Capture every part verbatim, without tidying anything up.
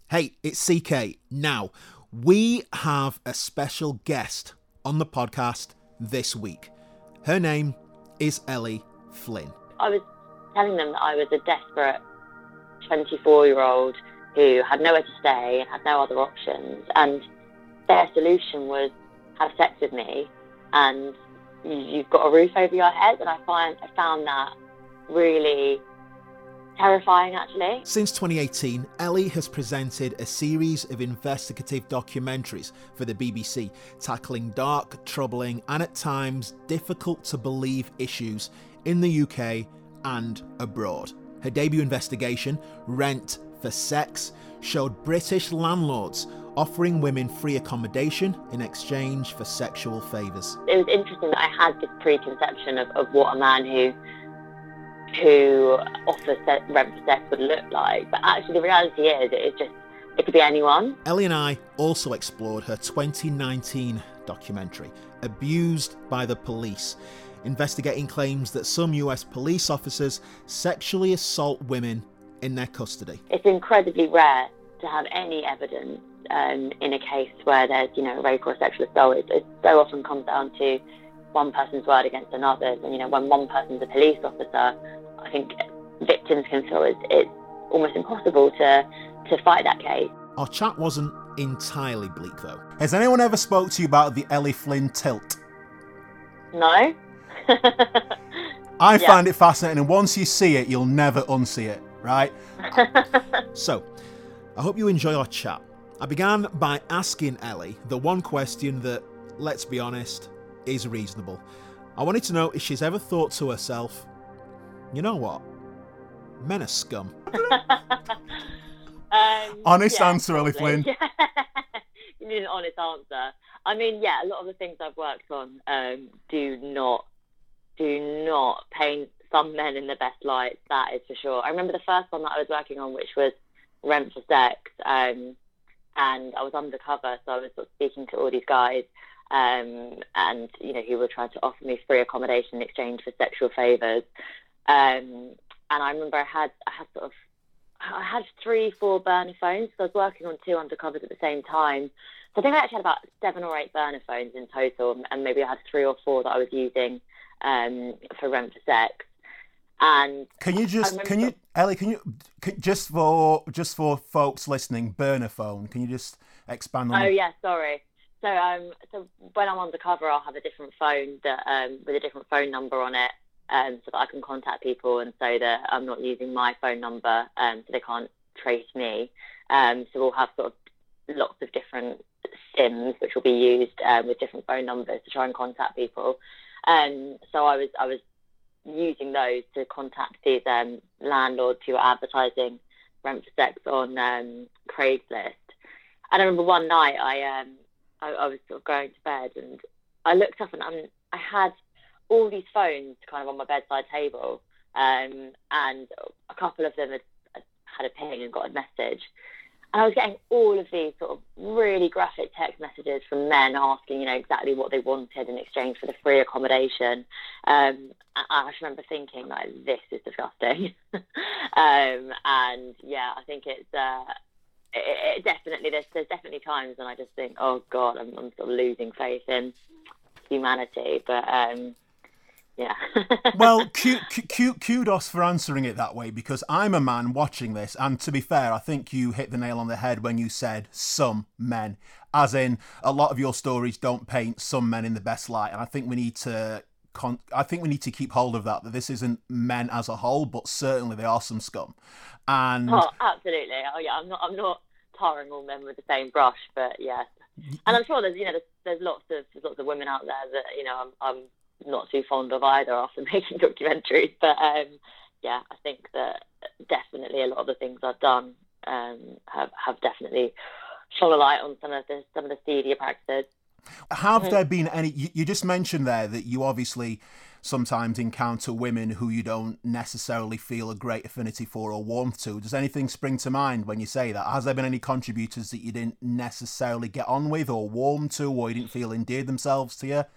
Hey, it's C K. Now, we have a special guest on the podcast this week. Her name is Ellie Flynn. I was telling them that I was a desperate twenty-four-year-old who had nowhere to stay and had no other options, and their solution was have sex with me and you've got a roof over your head. And I find I found that really terrifying, actually. Since twenty eighteen, Ellie has presented a series of investigative documentaries for the B B C, tackling dark, troubling, and at times difficult to believe issues in the U K and abroad. Her debut investigation, Rent for Sex, showed British landlords offering women free accommodation in exchange for sexual favours. It was interesting that I had this preconception of, of what a man who who offers rent for sex would look like, but actually the reality is it is just it could be anyone. Ellie and I also explored her twenty nineteen documentary, Abused by the Police, investigating claims that some U S police officers sexually assault women in their custody. It's incredibly rare to have any evidence um, in a case where there's, you know, rape or sexual assault. It, it so often comes down to one person's word against another's, and you know, when one person's a police officer, I think victims can feel it's, it's almost impossible to to fight that case. Our chat wasn't entirely bleak, though. Has anyone ever spoke to you about the Ellie Flynn tilt? No. I Yeah. find it fascinating, and once you see it, you'll never unsee it, right? So, I hope you enjoy our chat. I began by asking Ellie the one question that, let's be honest, is reasonable. I wanted to know if she's ever thought to herself, you know what? Men are scum. um, Honest yeah, answer, Ellie probably. Flynn. You need an honest answer. I mean, yeah, a lot of the things I've worked on um, do not do not paint some men in the best light. That is for sure. I remember the first one that I was working on, which was Rent for Sex, um, and I was undercover, so I was sort of speaking to all these guys, um, and you know, who were trying to offer me free accommodation in exchange for sexual favours. Um, and I remember I had I had sort of I had three, four burner phones, so I was working on two undercovers at the same time. So I think I actually had about seven or eight burner phones in total, and maybe I had three or four that I was using um, for Rent for Sex. And Can you just, can you, Ellie, can you, can, just for just for folks listening, burner phone, can you just expand on Oh it? yeah, sorry. So um, so when I'm undercover, I'll have a different phone that um, with a different phone number on it, um, so that I can contact people, and so that I'm not using my phone number, um, so they can't trace me. Um, so we'll have sort of lots of different SIMs which will be used um, with different phone numbers to try and contact people. Um, so I was I was using those to contact these um, landlords who were advertising Rent for Sex on um, Craigslist. And I remember one night I um I, I was sort of going to bed, and I looked up and um, I had all these phones kind of on my bedside table, um, and a couple of them had, had a ping and got a message. And I was getting all of these sort of really graphic text messages from men asking, you know, exactly what they wanted in exchange for the free accommodation. Um, and I just remember thinking, like, this is disgusting. um, and yeah, I think it's uh, it, it definitely there's there's definitely times when I just think, oh God, I'm, I'm sort of losing faith in humanity. But um, yeah. Well, cu- cu- kudos for answering it that way, because I'm a man watching this, and to be fair, I think you hit the nail on the head when you said some men, as in a lot of your stories don't paint some men in the best light, and I think we need to con- I think we need to keep hold of that, that this isn't men as a whole, but certainly they are some scum. And oh, absolutely. Oh yeah, I'm not I'm not tarring all men with the same brush, but yes. And I'm sure there's you know there's, there's lots of there's lots of women out there that you know I'm, I'm not too fond of either after making documentaries, but um, yeah, I think that definitely a lot of the things I've done um, have have definitely shone a light on some of the some of the seedier practices. have Mhm. there been any? You, you just mentioned there that you obviously sometimes encounter women who you don't necessarily feel a great affinity for or warmth to. Does anything spring to mind when you say that? Has there been any contributors that you didn't necessarily get on with or warm to, or you didn't feel endeared themselves to you?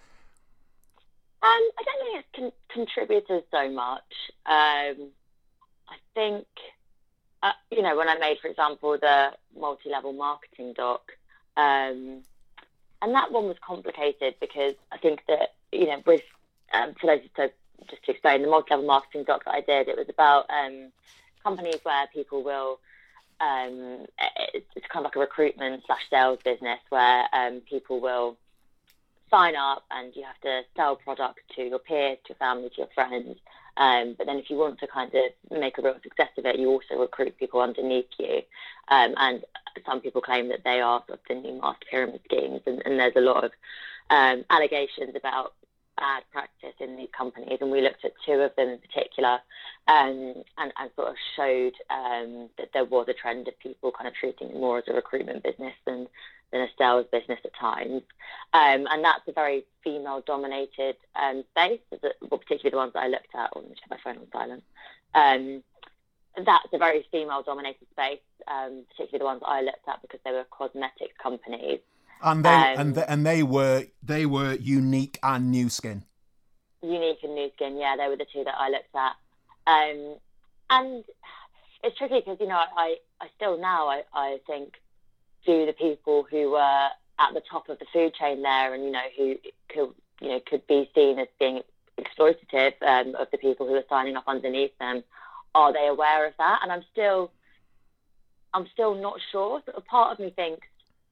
Um, I don't think it's con- contributors so much. Um, I think uh, you know, when I made, for example, the multi-level marketing doc, um, and that one was complicated because I think that, you know, with, um, for those, so just to explain, the multi-level marketing doc that I did, it was about um, companies where people will, um, it's, it's kind of like a recruitment slash sales business where um, people will sign up and you have to sell products to your peers, to your family, to your friends. Um, but then if you want to kind of make a real success of it, you also recruit people underneath you. Um, and some people claim that they are sort of the new master pyramid schemes. And, and there's a lot of um, allegations about bad practice in these companies. And we looked at two of them in particular um, and, and sort of showed um, that there was a trend of people kind of treating it more as a recruitment business than than a sales business at times. Um, and that's a very female-dominated um, space, well, particularly the ones that I looked at. Oh, let me check my phone on silent. Um, that's a very female-dominated space, um, particularly the ones that I looked at because they were cosmetics companies. And they um, and they, and they were they were Unique and Nu Skin. Unique and Nu Skin, yeah, they were the two that I looked at. Um, and it's tricky because, you know, I, I still now, I, I think, do the people who were at the top of the food chain there and, you know, who could, you know, could be seen as being exploitative um, of the people who are signing up underneath them, are they aware of that? And I'm still, I'm still not sure. So a part of me thinks,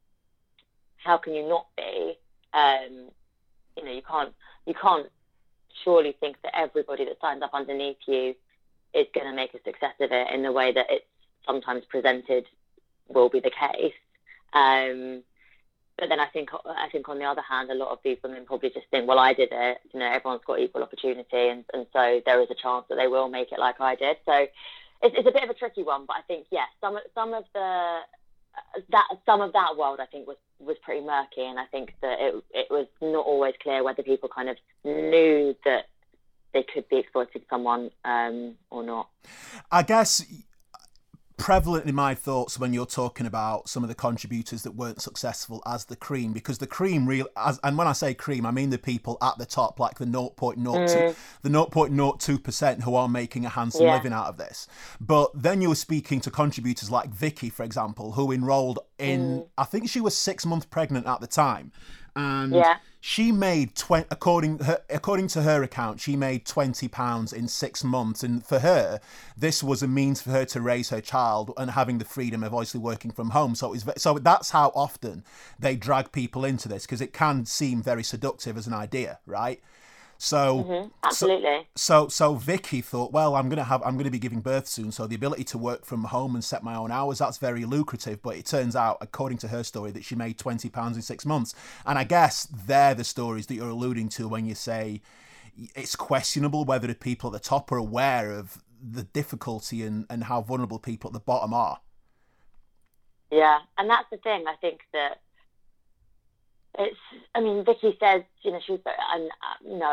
how can you not be? Um, you know, you can't, you can't surely think that everybody that signs up underneath you is going to make a success of it in the way that it's sometimes presented will be the case. Um, but then I think, I think on the other hand, a lot of these women probably just think, well, I did it. You know, everyone's got equal opportunity, and, and so there is a chance that they will make it like I did. So it's, it's a bit of a tricky one, but I think yes, some some of the that some of that world I think was was pretty murky, and I think that it it was not always clear whether people kind of knew that they could be exploiting someone um, or not. I guess prevalent in my thoughts when you're talking about some of the contributors that weren't successful as the cream, because the cream real as and when I say cream I mean the people at the top, like the zero point zero two mm. the zero point zero two percent who are making a handsome yeah. living out of this. But then you were speaking to contributors like Vicky, for example, who enrolled in mm. I think she was six months pregnant at the time, and yeah. she made twenty according her according to her account she made twenty pounds in six months, and for her this was a means for her to raise her child and having the freedom of obviously working from home. So it was, so that's how often they drag people into this, because it can seem very seductive as an idea, right? So mm-hmm. absolutely. So, so so Vicky thought, well, I'm gonna have I'm gonna be giving birth soon, so the ability to work from home and set my own hours, that's very lucrative. But it turns out, according to her story, that she made twenty pounds in six months. And I guess they're the stories that you're alluding to when you say it's questionable whether the people at the top are aware of the difficulty and, and how vulnerable people at the bottom are. Yeah, and that's the thing. I think that it's, I mean, Vicky says, you know, she was, and you know,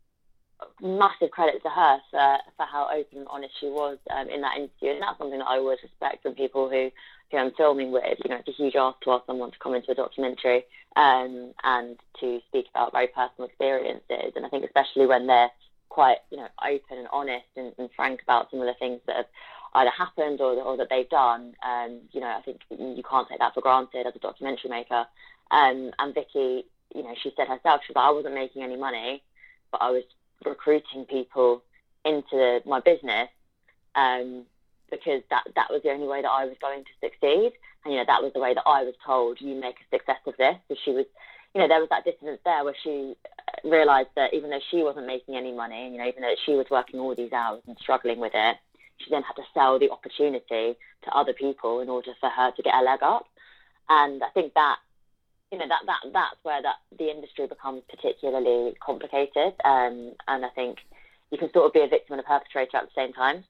massive credit to her for, for how open and honest she was um, in that interview. And that's something that I always respect from people who, who I'm filming with. You know, it's a huge ask to ask someone to come into a documentary um, and to speak about very personal experiences. And I think especially when they're quite, you know, open and honest and, and frank about some of the things that have either happened or, or that they've done, um, you know, I think you can't take that for granted as a documentary maker. Um, and Vicky, you know, she said herself, she was like, I wasn't making any money, but I was recruiting people into my business um, because that that was the only way that I was going to succeed. And, you know, that was the way that I was told, you make a success of this. So she was, you know, there was that dissonance there where she realised that even though she wasn't making any money, you know, even though she was working all these hours and struggling with it, she then had to sell the opportunity to other people in order for her to get a leg up. And I think that, you know, that, that that's where that the industry becomes particularly complicated. Um, and I think you can sort of be a victim and a perpetrator at the same time.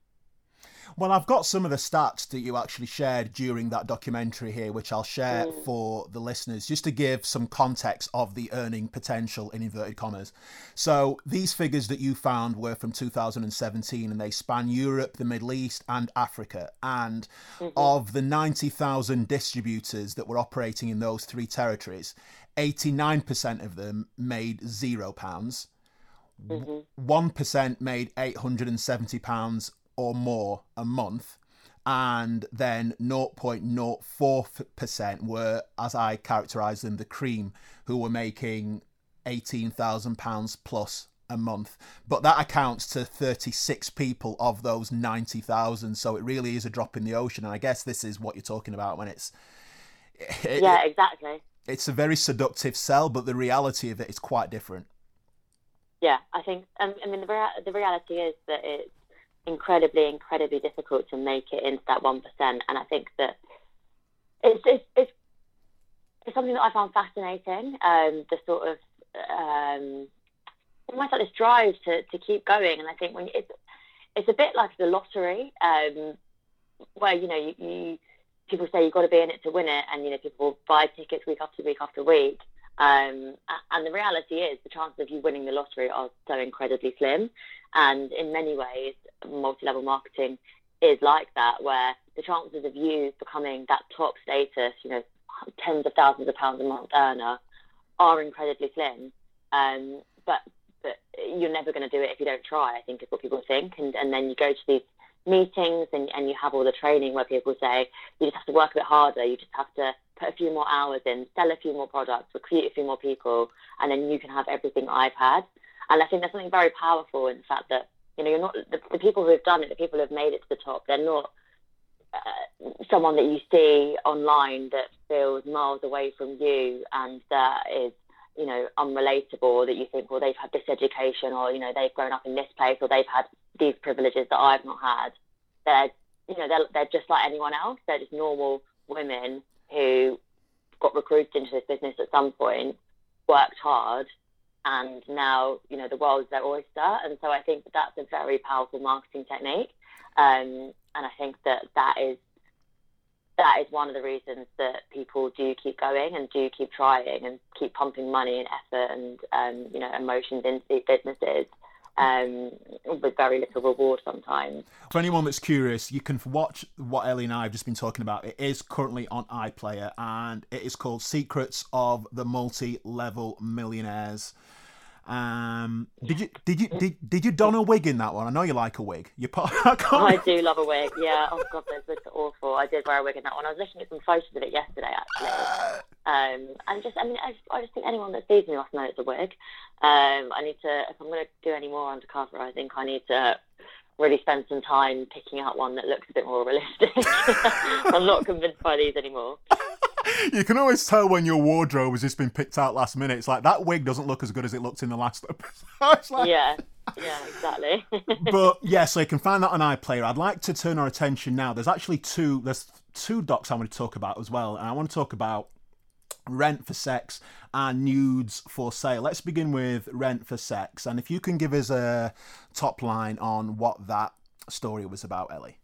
Well, I've got some of the stats that you actually shared during that documentary here, which I'll share mm. for the listeners, just to give some context of the earning potential in inverted commas. So these figures that you found were from two thousand seventeen, and they span Europe, the Middle East and Africa. And mm-hmm. of the ninety thousand distributors that were operating in those three territories, eighty-nine percent of them made zero pounds. Mm-hmm. one percent made eight hundred seventy pounds or more a month, and then zero point zero four percent were, as I characterised them, the cream, who were making eighteen thousand pounds plus a month. But that accounts to thirty-six people of those ninety thousand, so it really is a drop in the ocean. And I guess this is what you're talking about when it's... It, yeah, exactly. It's a very seductive sell, but the reality of it is quite different. Yeah, I think, um, I mean, the, rea- the reality is that it's incredibly, incredibly difficult to make it into that one percent. And I think that it's, it's, it's, it's something that I found fascinating, um, the sort of, um, almost like this drive to, to keep going. And I think when it's, it's a bit like the lottery, um, where, you know, you, you people say you've got to be in it to win it. And, you know, people buy tickets week after week after week. Um, and the reality is the chances of you winning the lottery are so incredibly slim. And in many ways, multi-level marketing is like that, where the chances of you becoming that top status, you know, tens of thousands of pounds a month earner are incredibly slim. Um, but but you're never going to do it if you don't try, I think is what people think. And, and then you go to these meetings and, and you have all the training where people say you just have to work a bit harder, you just have to put a few more hours in, sell a few more products, recruit a few more people, and then you can have everything I've had. And I think there's something very powerful in the fact that, you know, you're not the, the people who have done it, the people who have made it to the top, they're not uh, someone that you see online that feels miles away from you and that is, you know, unrelatable, that you think, well, they've had this education, or, you know, they've grown up in this place, or they've had these privileges that I've not had. They're, you know, they're, they're just like anyone else. They're just normal women who got recruited into this business at some point, worked hard, and now, you know, the world's their oyster. And so I think that that's a very powerful marketing technique. Um, and I think that that is, that is one of the reasons that people do keep going and do keep trying and keep pumping money and effort and, um, you know, emotions into these businesses. Um, with very little reward sometimes. For anyone that's curious, you can watch what Ellie and I have just been talking about. It is currently on iPlayer, and it is called Secrets of the Multi-Level Millionaires. Um, did you did you did, did you don a wig in that one? I know you like a wig. You part, I, oh, I do love a wig. Yeah. Oh god, those wigs are awful. I did wear a wig in that one. I was looking at some photos of it yesterday, actually. Um, and just, I mean, I, I just think anyone that sees me must know it's a wig. Um, I need to, if I'm going to do any more undercover, I think I need to really spend some time picking out one that looks a bit more realistic. I'm not convinced by these anymore. You can always tell when your wardrobe has just been picked out last minute. It's like, that wig doesn't look as good as it looked in the last episode. Like... Yeah, yeah, exactly. But yeah, so you can find that on iPlayer. I'd like to turn our attention now. There's actually two, there's two docs I want to talk about as well. And I want to talk about Rent for Sex and Nudes for Sale. Let's begin with Rent for Sex. And if you can give us a top line on what that story was about, Ellie.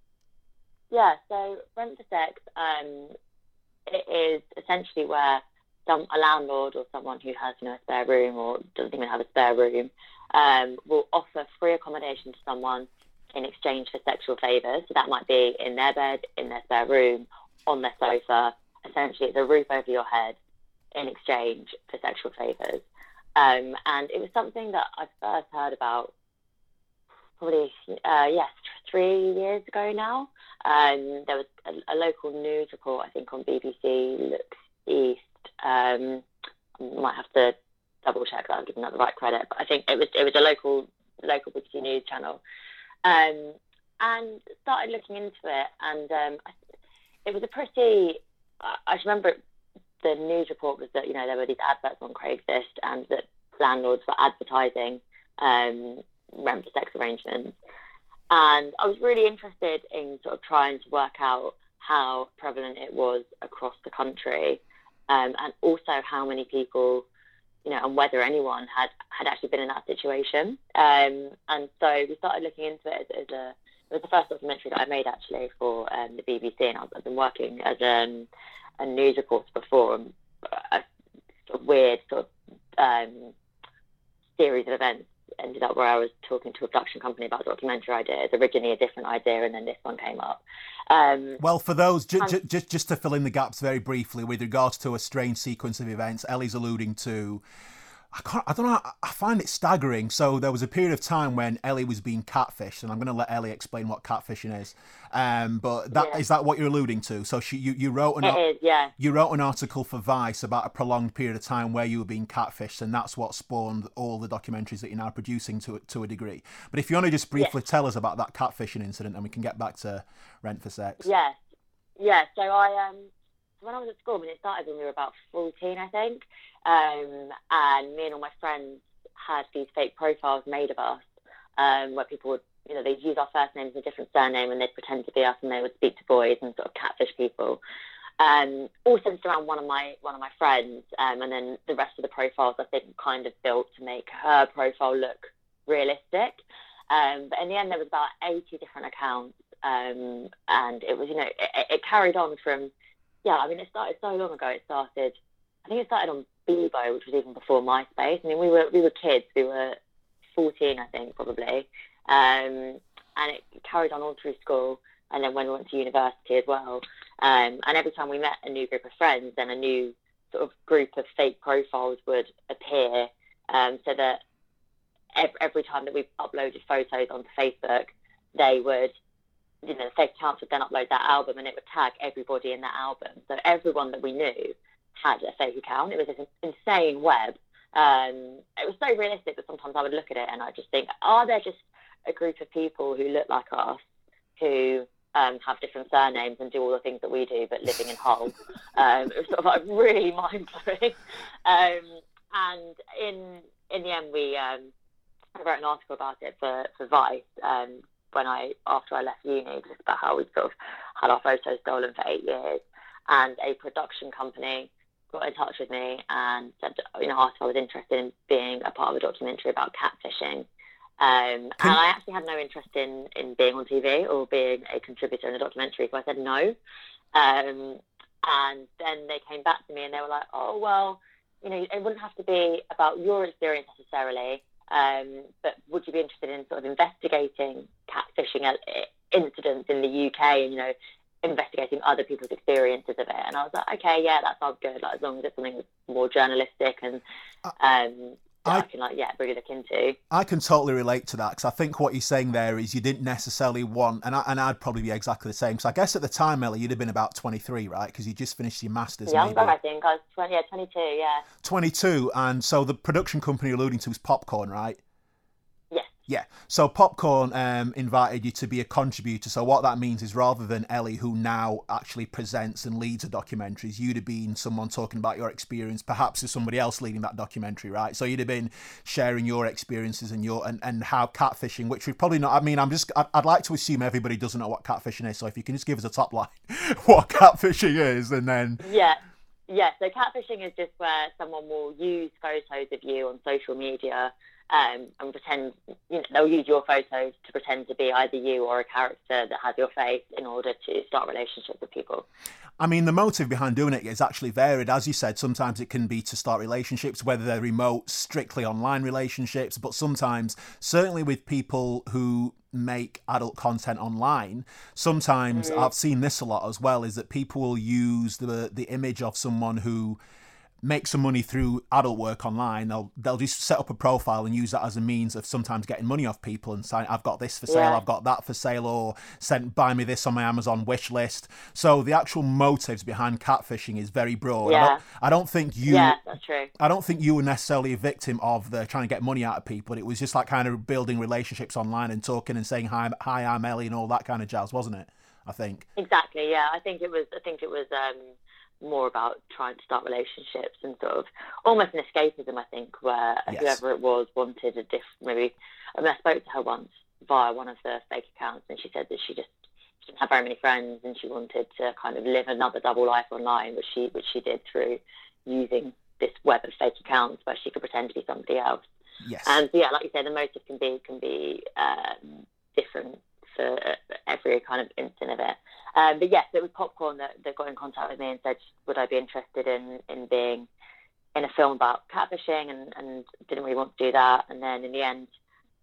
Yeah, so Rent for Sex, um, it is essentially where some a landlord or someone who has, you know, a spare room or doesn't even have a spare room um, will offer free accommodation to someone in exchange for sexual favours. So that might be in their bed, in their spare room, on their sofa. Essentially, it's a roof over your head in exchange for sexual favours. Um, and it was something that I first heard about probably, uh, yes, three years ago now. Um, there was a, a local news report, I think, on B B C Looks East. Um, I might have to double check that I'm giving that the right credit, but I think it was it was a local local B B C news channel. Um, and started looking into it, and um, it was a pretty. I just remember the news report was that, you know, there were these adverts on Craigslist and that landlords were advertising um, rent for sex arrangements. And I was really interested in sort of trying to work out how prevalent it was across the country, um, and also how many people, you know, and whether anyone had, had actually been in that situation. Um, and so we started looking into it as, as a, it was the first documentary that I made actually for um, the B B C, and I've, I've been working as um, a news reporter before, and a sort of weird sort of um, series of events ended up where I was talking to a production company about a documentary idea. It's originally a different idea, and then this one came up. Um, well, for those, ju- ju- just just to fill in the gaps very briefly, with regards to a strange sequence of events, Ellie's alluding to I can't, I don't know, I find it staggering. So there was a period of time when Ellie was being catfished, and I'm going to let Ellie explain what catfishing is. Um, but that Yeah. is that what you're alluding to? So she, you, you wrote an It is, yeah. you wrote an article for Vice about a prolonged period of time where you were being catfished, and that's what spawned all the documentaries that you're now producing to to a degree. But if you want to just briefly Yes. tell us about that catfishing incident, and we can get back to Rent for Sex. Yes. Yeah, so I um when I was at school, I mean, it started when we were about fourteen, I think, um, and me and all my friends had these fake profiles made of us, um, where people would, you know, they'd use our first names and a different surname, and they'd pretend to be us, and they would speak to boys and sort of catfish people. Um, all centered around one of my one of my friends, um, and then the rest of the profiles I think kind of built to make her profile look realistic. Um, but in the end, there was about eighty different accounts, um, and it was, you know, it, it carried on from. Yeah, I mean, it started so long ago. It started, I think it started on Bebo, which was even before MySpace. I mean, we were we were kids. We were fourteen, I think, probably. Um, and it carried on all through school, and then when we went to university as well. Um, and every time we met a new group of friends, then a new sort of group of fake profiles would appear, um, so that every, every time that we uploaded photos onto Facebook, they would, you know, the fake accounts would then upload that album, and it would tag everybody in that album. So everyone that we knew had a fake account. It was this insane web. Um, it was so realistic that sometimes I would look at it and I just think, are there just a group of people who look like us, who um, have different surnames and do all the things that we do, but living in Hull? um, it was sort of like really mind-blowing. Um, and in in the end, we um, I wrote an article about it for, for Vice, um, when I, after I left uni, just about how we sort of had our photos stolen for eight years. And a production company got in touch with me and said, you know, asked if I was interested in being a part of a documentary about catfishing. Um, and I actually had no interest in, in being on T V or being a contributor in a documentary, so I said no. Um, and then they came back to me and they were like, oh, well, you know, it wouldn't have to be about your experience necessarily, um, but would you be interested in sort of investigating catfishing incidents in the U K and, you know, investigating other people's experiences of it? And I was like, okay, yeah, that sounds good, like, as long as it's something that's more journalistic and um, that I, I can, like, yeah, really look into. I can totally relate to that, because I think what you're saying there is you didn't necessarily want, and, I, and I'd probably be exactly the same, because I guess at the time, Ellie, you'd have been about twenty-three, right? Because you just finished your Masters, Younger, maybe. I think. I was twenty, yeah, twenty-two, yeah. twenty-two, and so the production company you're alluding to was Popcorn, right? Yes. Yeah, so Popcorn um, invited you to be a contributor. So what that means is, rather than Ellie, who now actually presents and leads the documentaries, you'd have been someone talking about your experience, perhaps as somebody else leading that documentary, right? So you'd have been sharing your experiences and your and, and how catfishing, which we've probably not. I mean, I'm just. I'd, I'd like to assume everybody doesn't know what catfishing is. So if you can just give us a top line, what catfishing is, and then yeah. Yeah, so catfishing is just where someone will use photos of you on social media um, and pretend, you know, they'll use your photos to pretend to be either you or a character that has your face in order to start relationships with people. I mean, the motive behind doing it is actually varied. As you said, sometimes it can be to start relationships, whether they're remote, strictly online relationships, but sometimes, certainly with people who make adult content online, sometimes mm-hmm. I've seen this a lot as well, is that people will use the the image of someone who make some money through adult work online. They'll they'll just set up a profile and use that as a means of sometimes getting money off people and saying, I've got this for sale, yeah. I've got that for sale, or send buy me this on my Amazon wish list. So the actual motives behind catfishing is very broad. Yeah. I don't, I don't think you yeah, that's true. I don't think you were necessarily a victim of the trying to get money out of people. It was just like kind of building relationships online and talking and saying hi, hi, I'm Ellie and all that kind of jazz, wasn't it? I think. Exactly, yeah. I think it was I think it was um more about trying to start relationships and sort of almost an escapism, I think, where yes. whoever it was wanted a different, maybe, I mean, I spoke to her once via one of the fake accounts, and she said that she just didn't have very many friends and she wanted to kind of live another double life online, which she, which she did through using this web of fake accounts where she could pretend to be somebody else. Yes. And so, yeah, like you say, the motive can be, can be um, different for every kind of instant of it. Um, but yes, it was Popcorn that, that got in contact with me and said, would I be interested in, in being in a film about catfishing, and, and didn't really want to do that. And then in the end,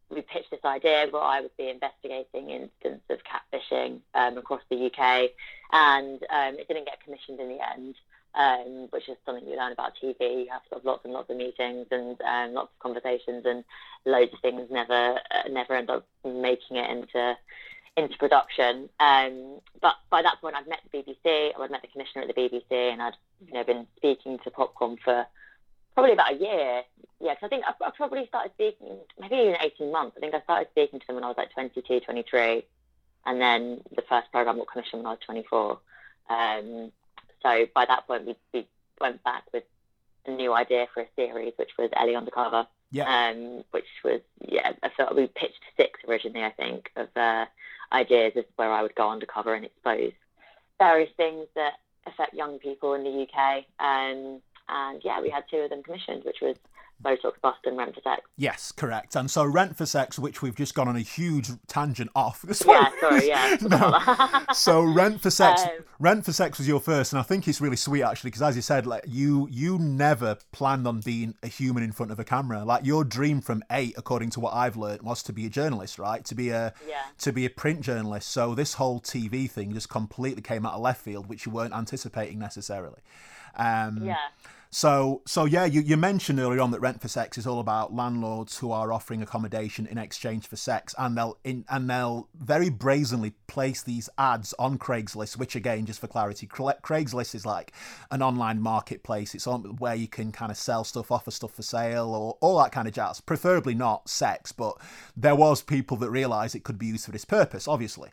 we pitched this idea where I would be investigating incidents of catfishing um, across the U K, and um, it didn't get commissioned in the end, um, which is something you learn about T V. You have sort of lots and lots of meetings and um, lots of conversations, and loads of things never uh, never end up making it into into production. Um, but by that point, I'd met the B B C, I'd met the commissioner at the B B C, and I'd you know been speaking to Popcom for probably about a year. Yeah, because I think I, I probably started speaking, maybe even eighteen months. I think I started speaking to them when I was like twenty-two, twenty-three. And then the first programme got commissioned when I was twenty-four. Um, so by that point, we, we went back with a new idea for a series, which was Ellie Undercover. Yeah. Um, which was, yeah, I felt we pitched six originally, I think, of uh, ideas as where I would go undercover and expose various things that affect young people in the U K. Um, And yeah, we had two of them commissioned, which was Botox Bust and Rent for Sex. Yes, correct. And so Rent for Sex, which we've just gone on a huge tangent off. Yeah, sorry, yeah. No. So Rent for Sex, Um, Rent for Sex was your first, and I think it's really sweet actually, because as you said, like you, you never planned on being a human in front of a camera. Like your dream from eight, according to what I've learned, was to be a journalist, right? To be a, yeah. to be a print journalist. So this whole T V thing just completely came out of left field, which you weren't anticipating necessarily. Um, Yeah. So, so yeah, you, you mentioned earlier on that Rent for Sex is all about landlords who are offering accommodation in exchange for sex, and they'll in, and they'll very brazenly place these ads on Craigslist, which again, just for clarity, Craigslist is like an online marketplace. It's on where you can kind of sell stuff, offer stuff for sale, or all that kind of jazz. Preferably not sex, but there was people that realised it could be used for this purpose, obviously.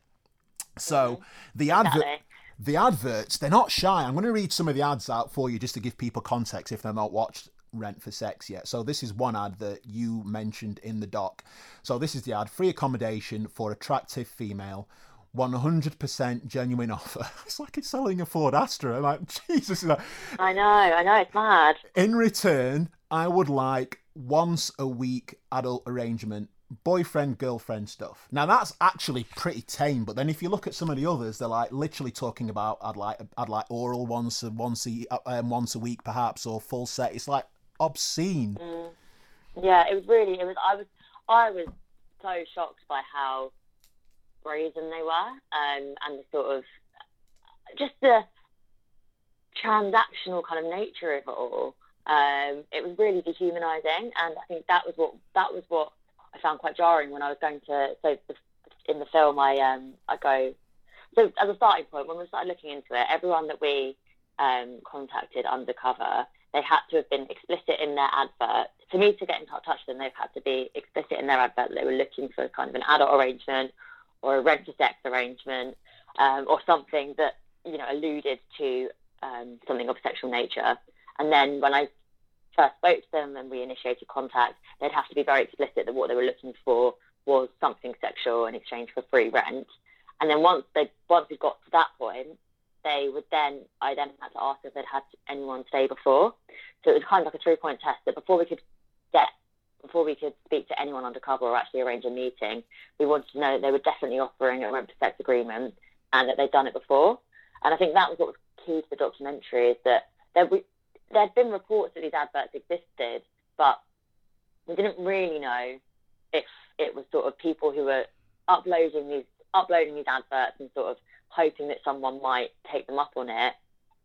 So Mm-hmm. the advert. Exactly. The adverts, they're not shy. I'm going to read some of the ads out for you just to give people context if they've not watched Rent for Sex yet. So this is one ad that you mentioned in the doc. So this is the ad: free accommodation for attractive female, one hundred percent genuine offer. It's like it's selling a Ford Astra. I'm like, Jesus. I know, I know, it's mad. In return, I would like once a week adult arrangement, boyfriend girlfriend stuff. Now that's actually pretty tame, but then if you look at some of the others, they're like literally talking about I'd like I'd like oral once a once a um, once a week perhaps, or full set. It's like obscene. Mm. Yeah, it was really it was I was I was so shocked by how brazen they were, um, and the sort of just the transactional kind of nature of it all. Um, it was really dehumanizing, and I think that was what that was what I found quite jarring when I was going to, so the, in the film I um I go, so as a starting point, when we started looking into it, everyone that we um contacted undercover, they had to have been explicit in their advert. For me to get in touch with them, they've had to be explicit in their advert that they were looking for kind of an adult arrangement or a rent for sex arrangement, um, or something that, you know, alluded to um, something of sexual nature. And then when I first spoke to them and we initiated contact, they'd have to be very explicit that what they were looking for was something sexual in exchange for free rent. And then once they once we got to that point, they would then I then had to ask if they'd had anyone stay before. So it was kind of like a three point test that before we could get before we could speak to anyone undercover or actually arrange a meeting, we wanted to know that they were definitely offering a rent for sex agreement and that they'd done it before. And I think that was what was key to the documentary, is that there we there'd been reports that these adverts existed, but we didn't really know if it was sort of people who were uploading these uploading these adverts and sort of hoping that someone might take them up on it,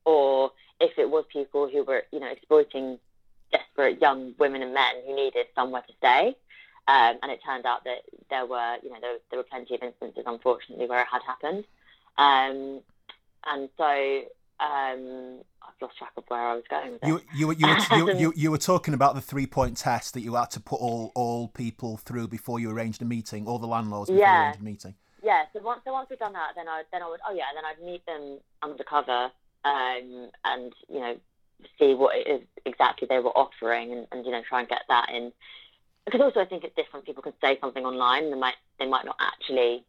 or if it was people who were, you know, exploiting desperate young women and men who needed somewhere to stay. Um, and it turned out that there were, you know, there, there were plenty of instances, unfortunately, where it had happened. Um, and so um, I've lost track of where I was going with it. You you you were, you, you, you were talking about the three point test that you had to put all, all people through before you arranged a meeting, all the landlords before yeah. you arranged a meeting. Yeah. So once so once we'd done that, then I then I would oh yeah, then I'd meet them undercover, um, and you know see what it is exactly they were offering, and, and you know try and get that in. Because also I think it's different. People can say something online, and they might they might not actually.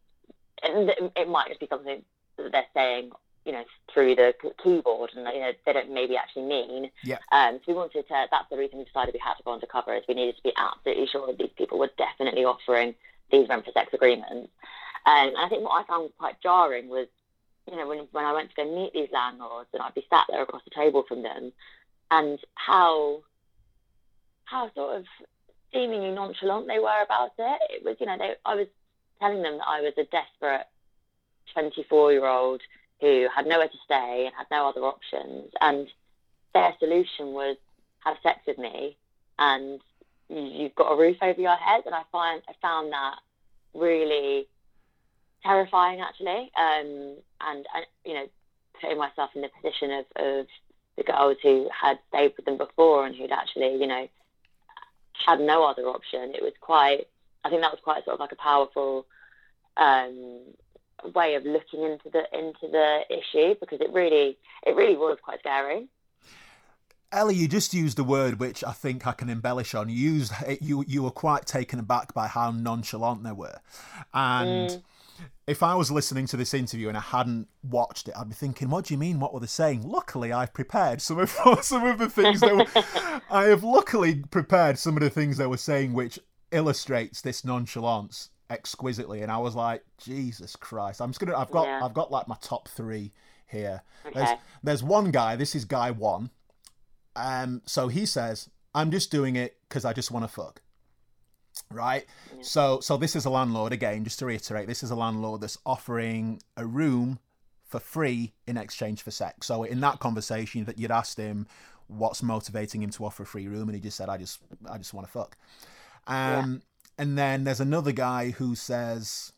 It, it might just be something that they're saying, you know, through the keyboard, and you know they don't maybe actually mean. Yeah. Um. So we wanted to. That's the reason we decided we had to go undercover, is we needed to be absolutely sure that these people were definitely offering these rent for sex agreements. Um, and I think what I found quite jarring was, you know, when when I went to go meet these landlords, and I'd be sat there across the table from them, and how how sort of seemingly nonchalant they were about it. It was, you know, they, I was telling them that I was a desperate twenty-four-year-old who had nowhere to stay and had no other options. And their solution was have sex with me and you've got a roof over your head. And I find I found that really terrifying, actually. Um, and, and, you know, putting myself in the position of, of the girls who had stayed with them before and who'd actually, you know, had no other option. It was quite, I think that was quite sort of like a powerful um, way of looking into the into the issue, because it really, it really was quite scary. Ellie, you just used a word which I think I can embellish on. You used you you were quite taken aback by how nonchalant they were, and mm. if I was listening to this interview and I hadn't watched it, I'd be thinking, "What do you mean? What were they saying?" Luckily, I've prepared some of some of the things they were. I have luckily prepared some of the things they were saying, which illustrates this nonchalance exquisitely. And I was like, Jesus Christ! I'm just gonna. I've got. Yeah. I've got like my top three here. Okay. There's there's one guy. This is guy one. Um, so he says, I'm just doing it because I just want to fuck. Right? Yeah. So so this is a landlord, again, just to reiterate, this is a landlord that's offering a room for free in exchange for sex. So in that conversation that you'd asked him what's motivating him to offer a free room, and he just said, I just I just want to fuck. Um, yeah. And then there's another guy who says,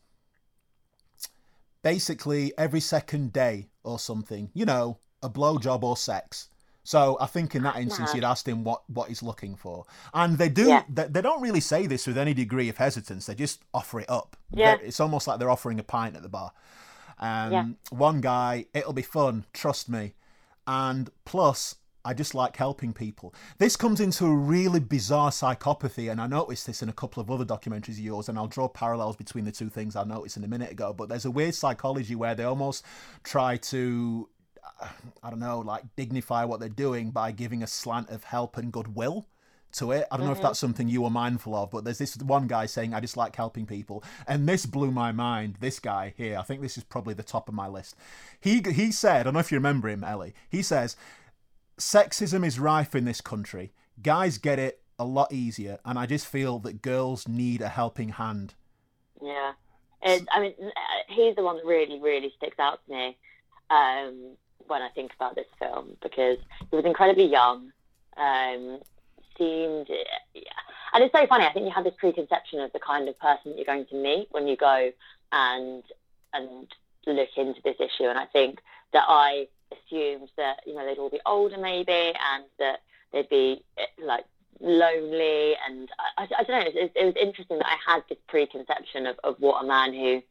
basically every second day or something, you know, a blowjob or sex. So I think in that instance, nah. you'd asked him what, what he's looking for. And they do, yeah. they, they don't really say this with any degree of hesitance. They just offer it up. Yeah. It's almost like they're offering a pint at the bar. Um, yeah. One guy, it'll be fun, trust me. And plus, I just like helping people. This comes into a really bizarre psychopathy, and I noticed this in a couple of other documentaries of yours, and I'll draw parallels between the two things I noticed in a minute ago. But there's a weird psychology where they almost try to, I don't know, like dignify what they're doing by giving a slant of help and goodwill to it. I don't mm-hmm. know if that's something you were mindful of, but there's this one guy saying, I just like helping people. And this blew my mind. This guy here, I think this is probably the top of my list. He he said, I don't know if you remember him, Ellie, he says, sexism is rife in this country. Guys get it a lot easier, and I just feel that girls need a helping hand. Yeah. It, I mean, he's the one that really, really sticks out to me. Um, when I think about this film, because he was incredibly young, um, seemed, yeah. And it's so funny, I think you have this preconception of the kind of person that you're going to meet when you go and and look into this issue, and I think that I assumed that, you know, they'd all be older maybe, and that they'd be like lonely, and I, I, I don't know, it, it was interesting that I had this preconception of, of what a man who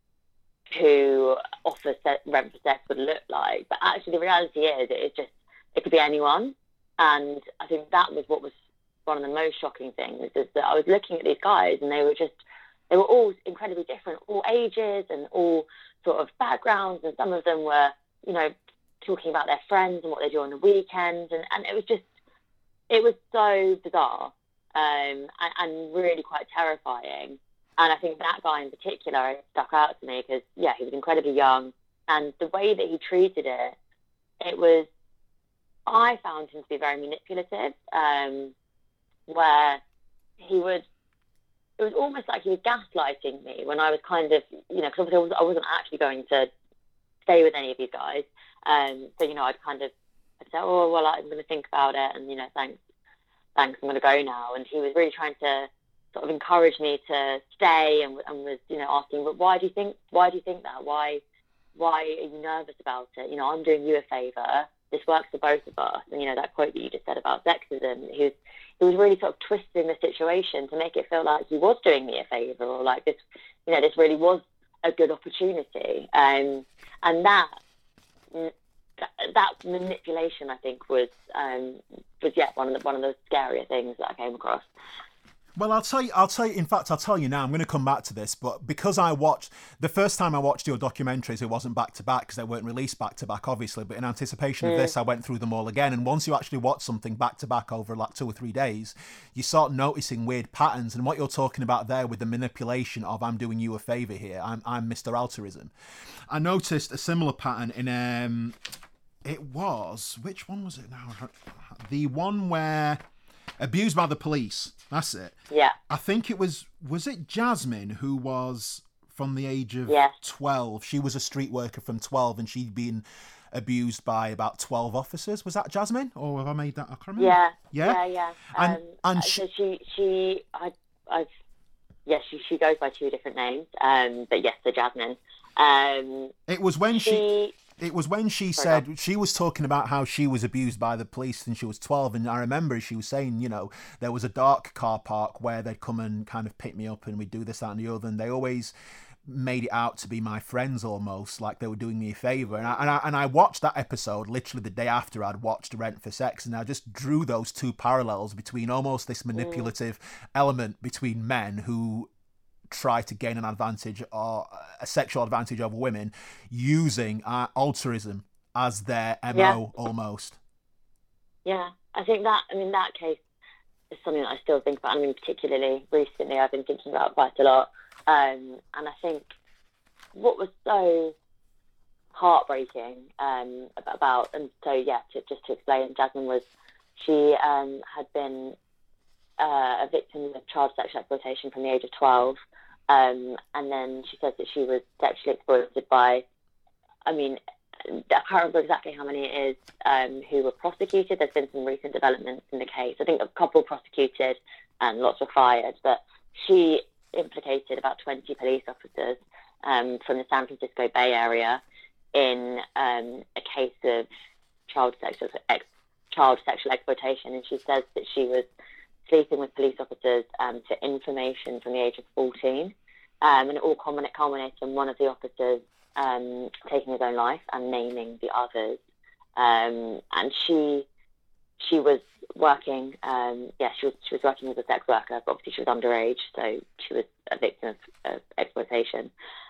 who offers rent for sex would look like. But actually the reality is it's just, it could be anyone. And I think that was what was one of the most shocking things, is that I was looking at these guys and they were just, they were all incredibly different, all ages and all sort of backgrounds. And some of them were, you know, talking about their friends and what they do on the weekends. And, and it was just, it was so bizarre um, and, and really quite terrifying. And I think that guy in particular stuck out to me because, yeah, he was incredibly young. And the way that he treated it, it was, I found him to be very manipulative, um, where he would, it was almost like he was gaslighting me when I was kind of, you know, because obviously I, was, I wasn't actually going to stay with any of these guys. Um, so, you know, I'd kind of, I'd say, oh, well, I'm going to think about it. And, you know, thanks, thanks, I'm going to go now. And he was really trying to sort of encouraged me to stay, and, and was, you know, asking, but why do you think, why do you think that? Why, why are you nervous about it? You know, I'm doing you a favour. This works for both of us. And, you know, that quote that you just said about sexism, he was, he was really sort of twisting the situation to make it feel like he was doing me a favour, or like this, you know, this really was a good opportunity. Um, and that, that manipulation, I think, was, um, was yeah, one of the, one of the scarier things that I came across. Well, I'll tell you, I'll tell you, in fact, I'll tell you now, I'm going to come back to this, but because I watched, the first time I watched your documentaries, it wasn't back-to-back because they weren't released back-to-back, obviously, but in anticipation mm. of this, I went through them all again, and once you actually watch something back-to-back over like two or three days, you start noticing weird patterns, and what you're talking about there with the manipulation of, I'm doing you a favour here, I'm, I'm Mister Altruism. I noticed a similar pattern in, um, it was, which one was it now? The one where... Abused by the police. That's it. Yeah. I think it was, was it Jasmine who was from the age of yes. twelve? She was a street worker from twelve and she'd been abused by about twelve officers. Was that Jasmine? Or have I made that? I can't remember. Yeah. Yeah? Yeah, yeah. And, um, and so she, she, I, I've, yeah, she, she goes by two different names. Um, but yes, so Jasmine. Um, it was when she... she It was when she said, she was talking about how she was abused by the police when she was twelve, and I remember she was saying, you know, there was a dark car park where they'd come and kind of pick me up and we'd do this, that and the other, and they always made it out to be my friends almost, like they were doing me a favour. And I, and I, and I watched that episode literally the day after I'd watched Rent for Sex, and I just drew those two parallels between almost this manipulative mm. element between men who try to gain an advantage or a sexual advantage over women using uh, altruism as their M O yeah. almost. Yeah, I think that, I mean, that case is something that I still think about. I mean, particularly recently, I've been thinking about quite a lot. Um, and I think what was so heartbreaking um, about, and so, yeah, to, just to explain, Jasmine was, she um, had been uh, a victim of child sexual exploitation from the age of twelve. Um, and then she says that she was sexually exploited by, I mean, I can't remember exactly how many it is um, who were prosecuted. There's been some recent developments in the case. I think a couple prosecuted and lots were fired, but she implicated about twenty police officers um, from the San Francisco Bay Area in um, a case of child sexual, ex- child sexual exploitation. And she says that she was sleeping with police officers um, for information from the age of fourteen. Um, and it all culminated in one of the officers um, taking his own life and naming the others. Um, and she she was working, um, yeah, she was she was working as a sex worker, but obviously she was underage, so she was a victim of, of exploitation.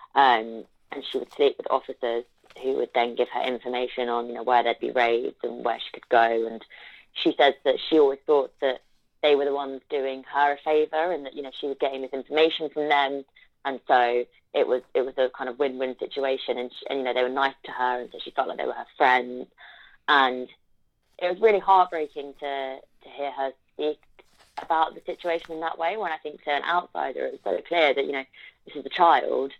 Um, and she would sleep with officers who would then give her information on, you know, where there'd be raids and where she could go. And she says that she always thought that they were the ones doing her a favour and that, you know, she was getting this information from them. And so it was it was a kind of win-win situation. And, she, and, you know, they were nice to her, and so she felt like they were her friends. And it was really heartbreaking to, to hear her speak about the situation in that way, when I think to an outsider it was so clear that, you know, this is a child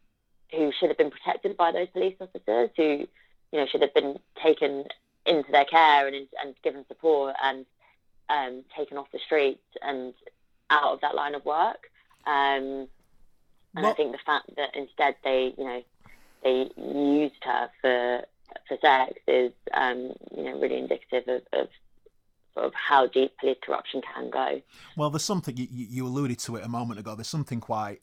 who should have been protected by those police officers, who, you know, should have been taken into their care and, and given support and um, taken off the streets and out of that line of work. Um, and well, I think the fact that instead they, you know, they used her for for sex is, um, you know, really indicative of, of sort of how deep police corruption can go. Well, there's something, you, you alluded to it a moment ago, there's something quite,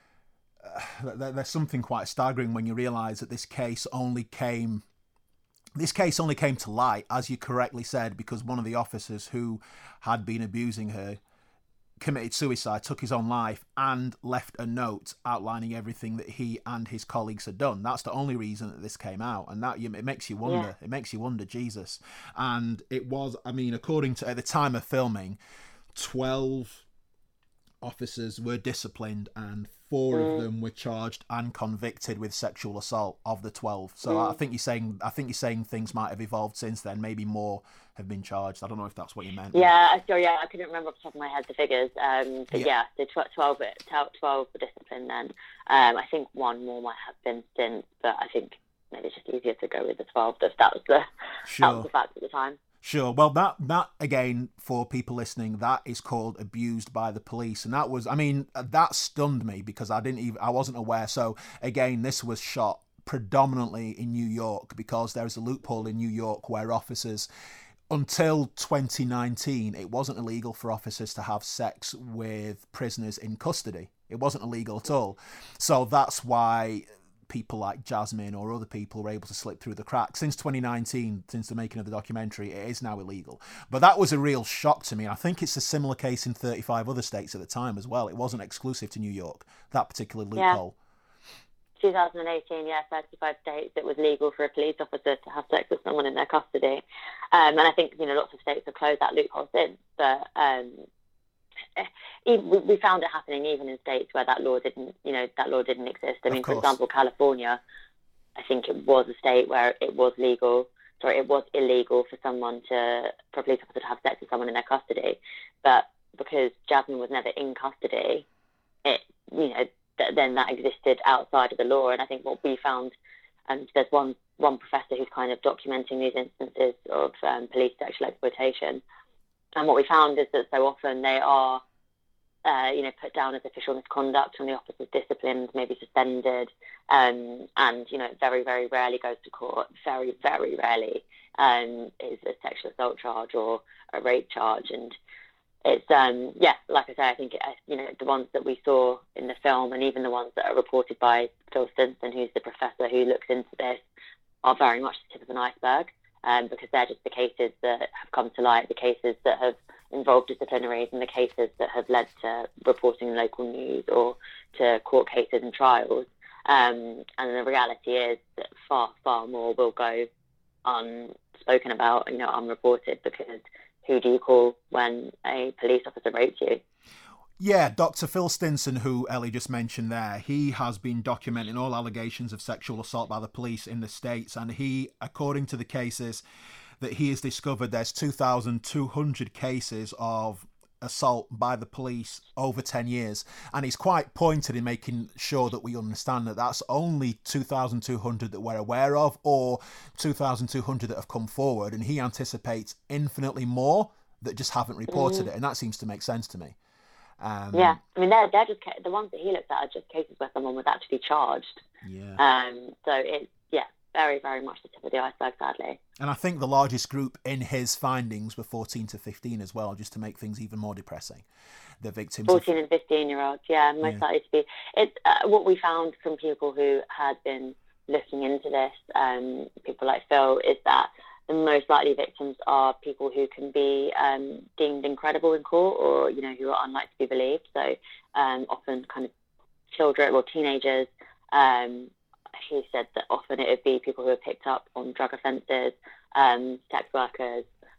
uh, there's something quite staggering when you realise that this case only came, this case only came to light, as you correctly said, because one of the officers who had been abusing her committed suicide, took his own life, and left a note outlining everything that he and his colleagues had done. That's the only reason that this came out, and that it makes you wonder. Yeah. It makes you wonder, Jesus. And it was, I mean, according to at the time of filming, twelve officers were disciplined, and four mm. of them were charged and convicted with sexual assault of the twelve. So mm. I think you're saying, I think you're saying things might have evolved since then. Maybe more have been charged. I don't know if that's what you meant. Yeah, sorry, yeah, I couldn't remember off the top of my head the figures. Um, but yeah, yeah the twelve, twelve were disciplined then. Um, I think one more might have been since, but I think maybe it's just easier to go with the twelve. If that was the sure. that was the fact at the time. Sure. Well, that, that, again, for people listening, that is called Abused by the Police. And that was, I mean, that stunned me because I didn't even, I wasn't aware. So, again, this was shot predominantly in New York because there is a loophole in New York where officers, until twenty nineteen, it wasn't illegal for officers to have sex with prisoners in custody. It wasn't illegal at all. So that's why people like Jasmine or other people were able to slip through the cracks. Since twenty nineteen, since the making of the documentary, it is now illegal. But that was a real shock to me. I think it's a similar case in thirty-five other states at the time as well. It wasn't exclusive to New York, that particular loophole. Yeah. twenty eighteen, yeah, thirty-five states, it was legal for a police officer to have sex with someone in their custody. Um, and I think, you know, lots of states have closed that loophole since. But um, we found it happening even in states where that law didn't, you know, that law didn't exist. I mean, for example, California, I think it was a state where it was legal, sorry, it was illegal for someone to, for a police officer to have sex with someone in their custody. but because Jasmine was never in custody, it, you know, th- then that existed outside of the law. And I think what we found, and there's one one professor who's kind of documenting these instances of um, police sexual exploitation. And what we found is that so often they are, uh, you know, put down as official misconduct, and the officer's disciplined, maybe suspended, um, and, you know, very, very rarely goes to court. Very, very rarely um, is a sexual assault charge or a rape charge. And it's, um, yeah, like I say, I think, it, you know, the ones that we saw in the film, and even the ones that are reported by Phil Stinson, who's the professor who looks into this, are very much the tip of an iceberg, um, because they're just the cases that have come to light, the cases that have involved disciplinaries, and the cases that have led to reporting in local news or to court cases and trials. Um, and the reality is that far, far more will go unspoken about, you know, unreported, because who do you call when a police officer rapes you? Yeah, Doctor Phil Stinson, who Ellie just mentioned there, he has been documenting all allegations of sexual assault by the police in the States, and he, according to the cases that he has discovered, there's two thousand two hundred cases of assault by the police over ten years, and he's quite pointed in making sure that we understand that that's only two thousand two hundred that we're aware of, or two thousand two hundred that have come forward, and he anticipates infinitely more that just haven't reported mm. it, and that seems to make sense to me. Um, yeah, I mean, they're, they're just the ones that he looked at are just cases where someone was actually charged. Yeah. Um. So it's, yeah, very, very much the tip of the iceberg, sadly. And I think the largest group in his findings were fourteen to fifteen as well, just to make things even more depressing. The victims. fourteen of, and fifteen year olds, yeah, most yeah. likely to be. It's uh, what we found from people who had been looking into this, um, people like Phil, is that the most likely victims are people who can be um, deemed incredible in court, or, you know, who are unlikely to be believed. So um, often kind of children or teenagers. Um, he said that often it would be people who are picked up on drug offences, um, sex workers,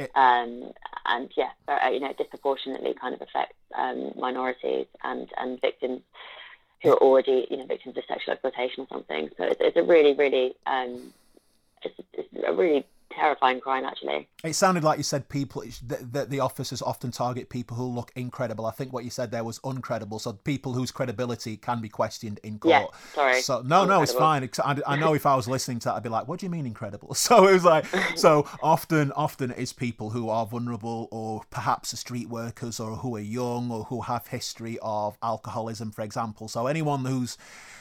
um, and, yeah, uh, you know, disproportionately kind of affects um, minorities and, and victims who are already, you know, victims of sexual exploitation or something. So it's, it's a really, really, um, it's, it's a really terrifying crime, actually. It sounded like you said people that the, the officers often target people who look incredible. I think what you said there was uncredible, so people whose credibility can be questioned in court. Yeah, sorry. So no, no, it's fine. I, I know if I was listening to that, I'd be like, "What do you mean incredible?" So it was like, so often, often it's people who are vulnerable, or perhaps are street workers, or who are young, or who have history of alcoholism, for example. So anyone who's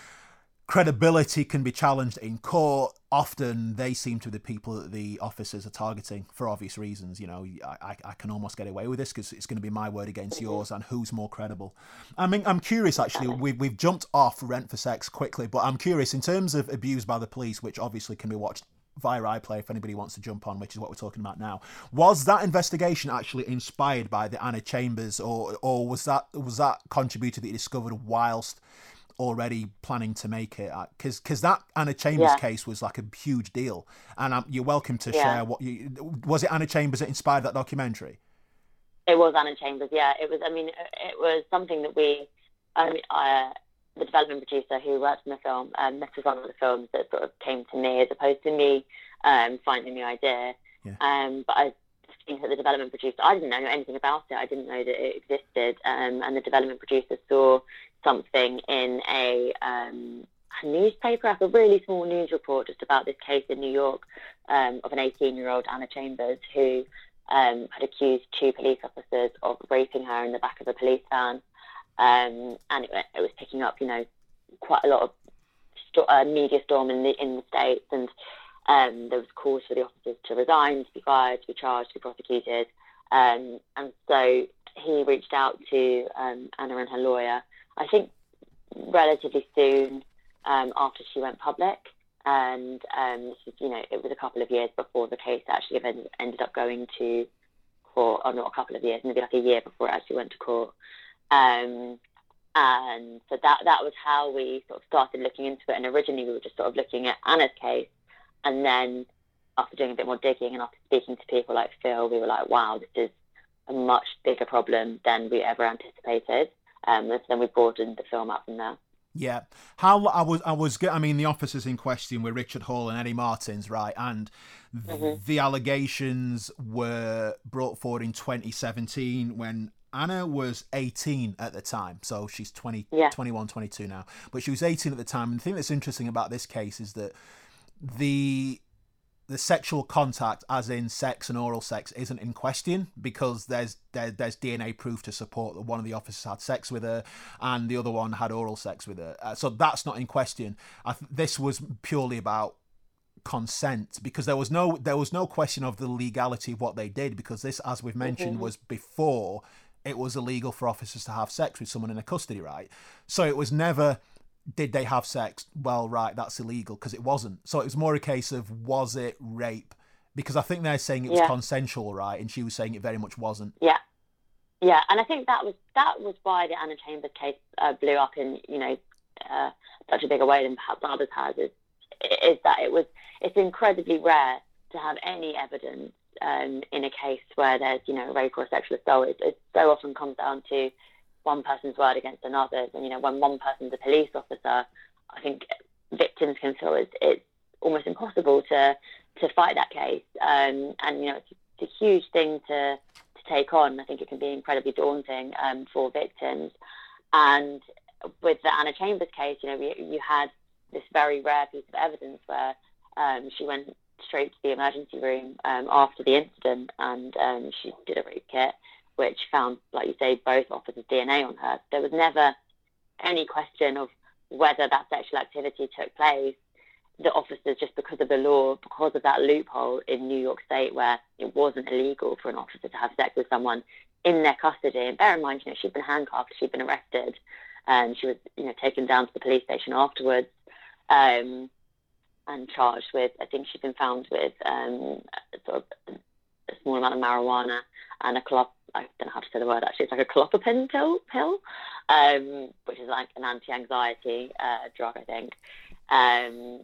credibility can be challenged in court, often they seem to be the people that the officers are targeting for obvious reasons. You know, I, I can almost get away with this because it's going to be my word against yours, and who's more credible. I mean, I'm curious, actually, we've, we've jumped off Rent for Sex quickly, but I'm curious, in terms of abuse by the police, which obviously can be watched via iPlayer if anybody wants to jump on, which is what we're talking about now. Was that investigation actually inspired by the Anna Chambers, or or was that was that contributed that you discovered whilst already planning to make it? Because because that Anna Chambers yeah. case was like a huge deal, and um, you're welcome to yeah. share what you was it Anna Chambers that inspired that documentary? It was Anna Chambers, yeah. It was. I mean, it was something that we, I mean, uh, the development producer who worked on the film, um, this was one of the films that sort of came to me as opposed to me um, finding the idea. Yeah. Um, but I think that the development producer, I didn't know anything about it. I didn't know that it existed, um, and the development producer saw something in a, um, a newspaper, a really small news report just about this case in New York um, of an eighteen-year-old Anna Chambers who um, had accused two police officers of raping her in the back of a police van. Um, and it, it was picking up, you know, quite a lot of st- uh, media storm in the in the States, and um, there was calls for the officers to resign, to be fired, to be charged, to be prosecuted. Um, and so he reached out to um, Anna and her lawyer, I think relatively soon um, after she went public. And, um, this was, you know, it was a couple of years before the case actually ended, ended up going to court, or not a couple of years, maybe like a year before it actually went to court. Um, and so that that was how we sort of started looking into it. And originally we were just sort of looking at Anna's case. And then after doing a bit more digging and after speaking to people like Phil, we were like, wow, this is a much bigger problem than we ever anticipated. Um, and then we broadened the film out from there. Yeah. How I was, I was, I mean, the officers in question were Richard Hall and Eddie Martins, right? And th- mm-hmm. the allegations were brought forward in twenty seventeen when Anna was eighteen at the time, so she's twenty, yeah. twenty-one, twenty-two now. But she was eighteen at the time, and the thing that's interesting about this case is that the the sexual contact, as in sex and oral sex, isn't in question because there's there, there's D N A proof to support that one of the officers had sex with her and the other one had oral sex with her. Uh, so that's not in question. I th- this was purely about consent because there was no there was no question of the legality of what they did because this, as we've mentioned, mm-hmm. was before it was illegal for officers to have sex with someone in a custody, right? So it was never, did they have sex? Well, right, that's illegal, because it wasn't. So it was more a case of, was it rape? Because I think they're saying it was yeah. consensual, right? And she was saying it very much wasn't. Yeah. Yeah, and I think that was that was why the Anna Chambers case uh, blew up in, you know, uh, such a bigger way than perhaps others has, is, is that it was, it's incredibly rare to have any evidence um, in a case where there's, you know, rape or sexual assault. It, it so often comes down to one person's word against another's. And, you know, when one person's a police officer, I think victims can feel it's, it's almost impossible to, to fight that case. Um, and, you know, it's, it's a huge thing to, to take on. I think it can be incredibly daunting um, for victims. And with the Anna Chambers case, you know, we, you had this very rare piece of evidence where um, she went straight to the emergency room um, after the incident, and um, she did a rape kit, which found, like you say, both officers' D N A on her. There was never any question of whether that sexual activity took place. The officers, just because of the law, because of that loophole in New York State where it wasn't illegal for an officer to have sex with someone in their custody. And bear in mind, you know, she'd been handcuffed, she'd been arrested, and she was, you know, taken down to the police station afterwards. Um, and charged with, I think she'd been found with um, sort of a small amount of marijuana and a clop, I don't know how to say the word actually, it's like a clopidogrel pill, pill um, which is like an anti-anxiety uh, drug, I think. Um,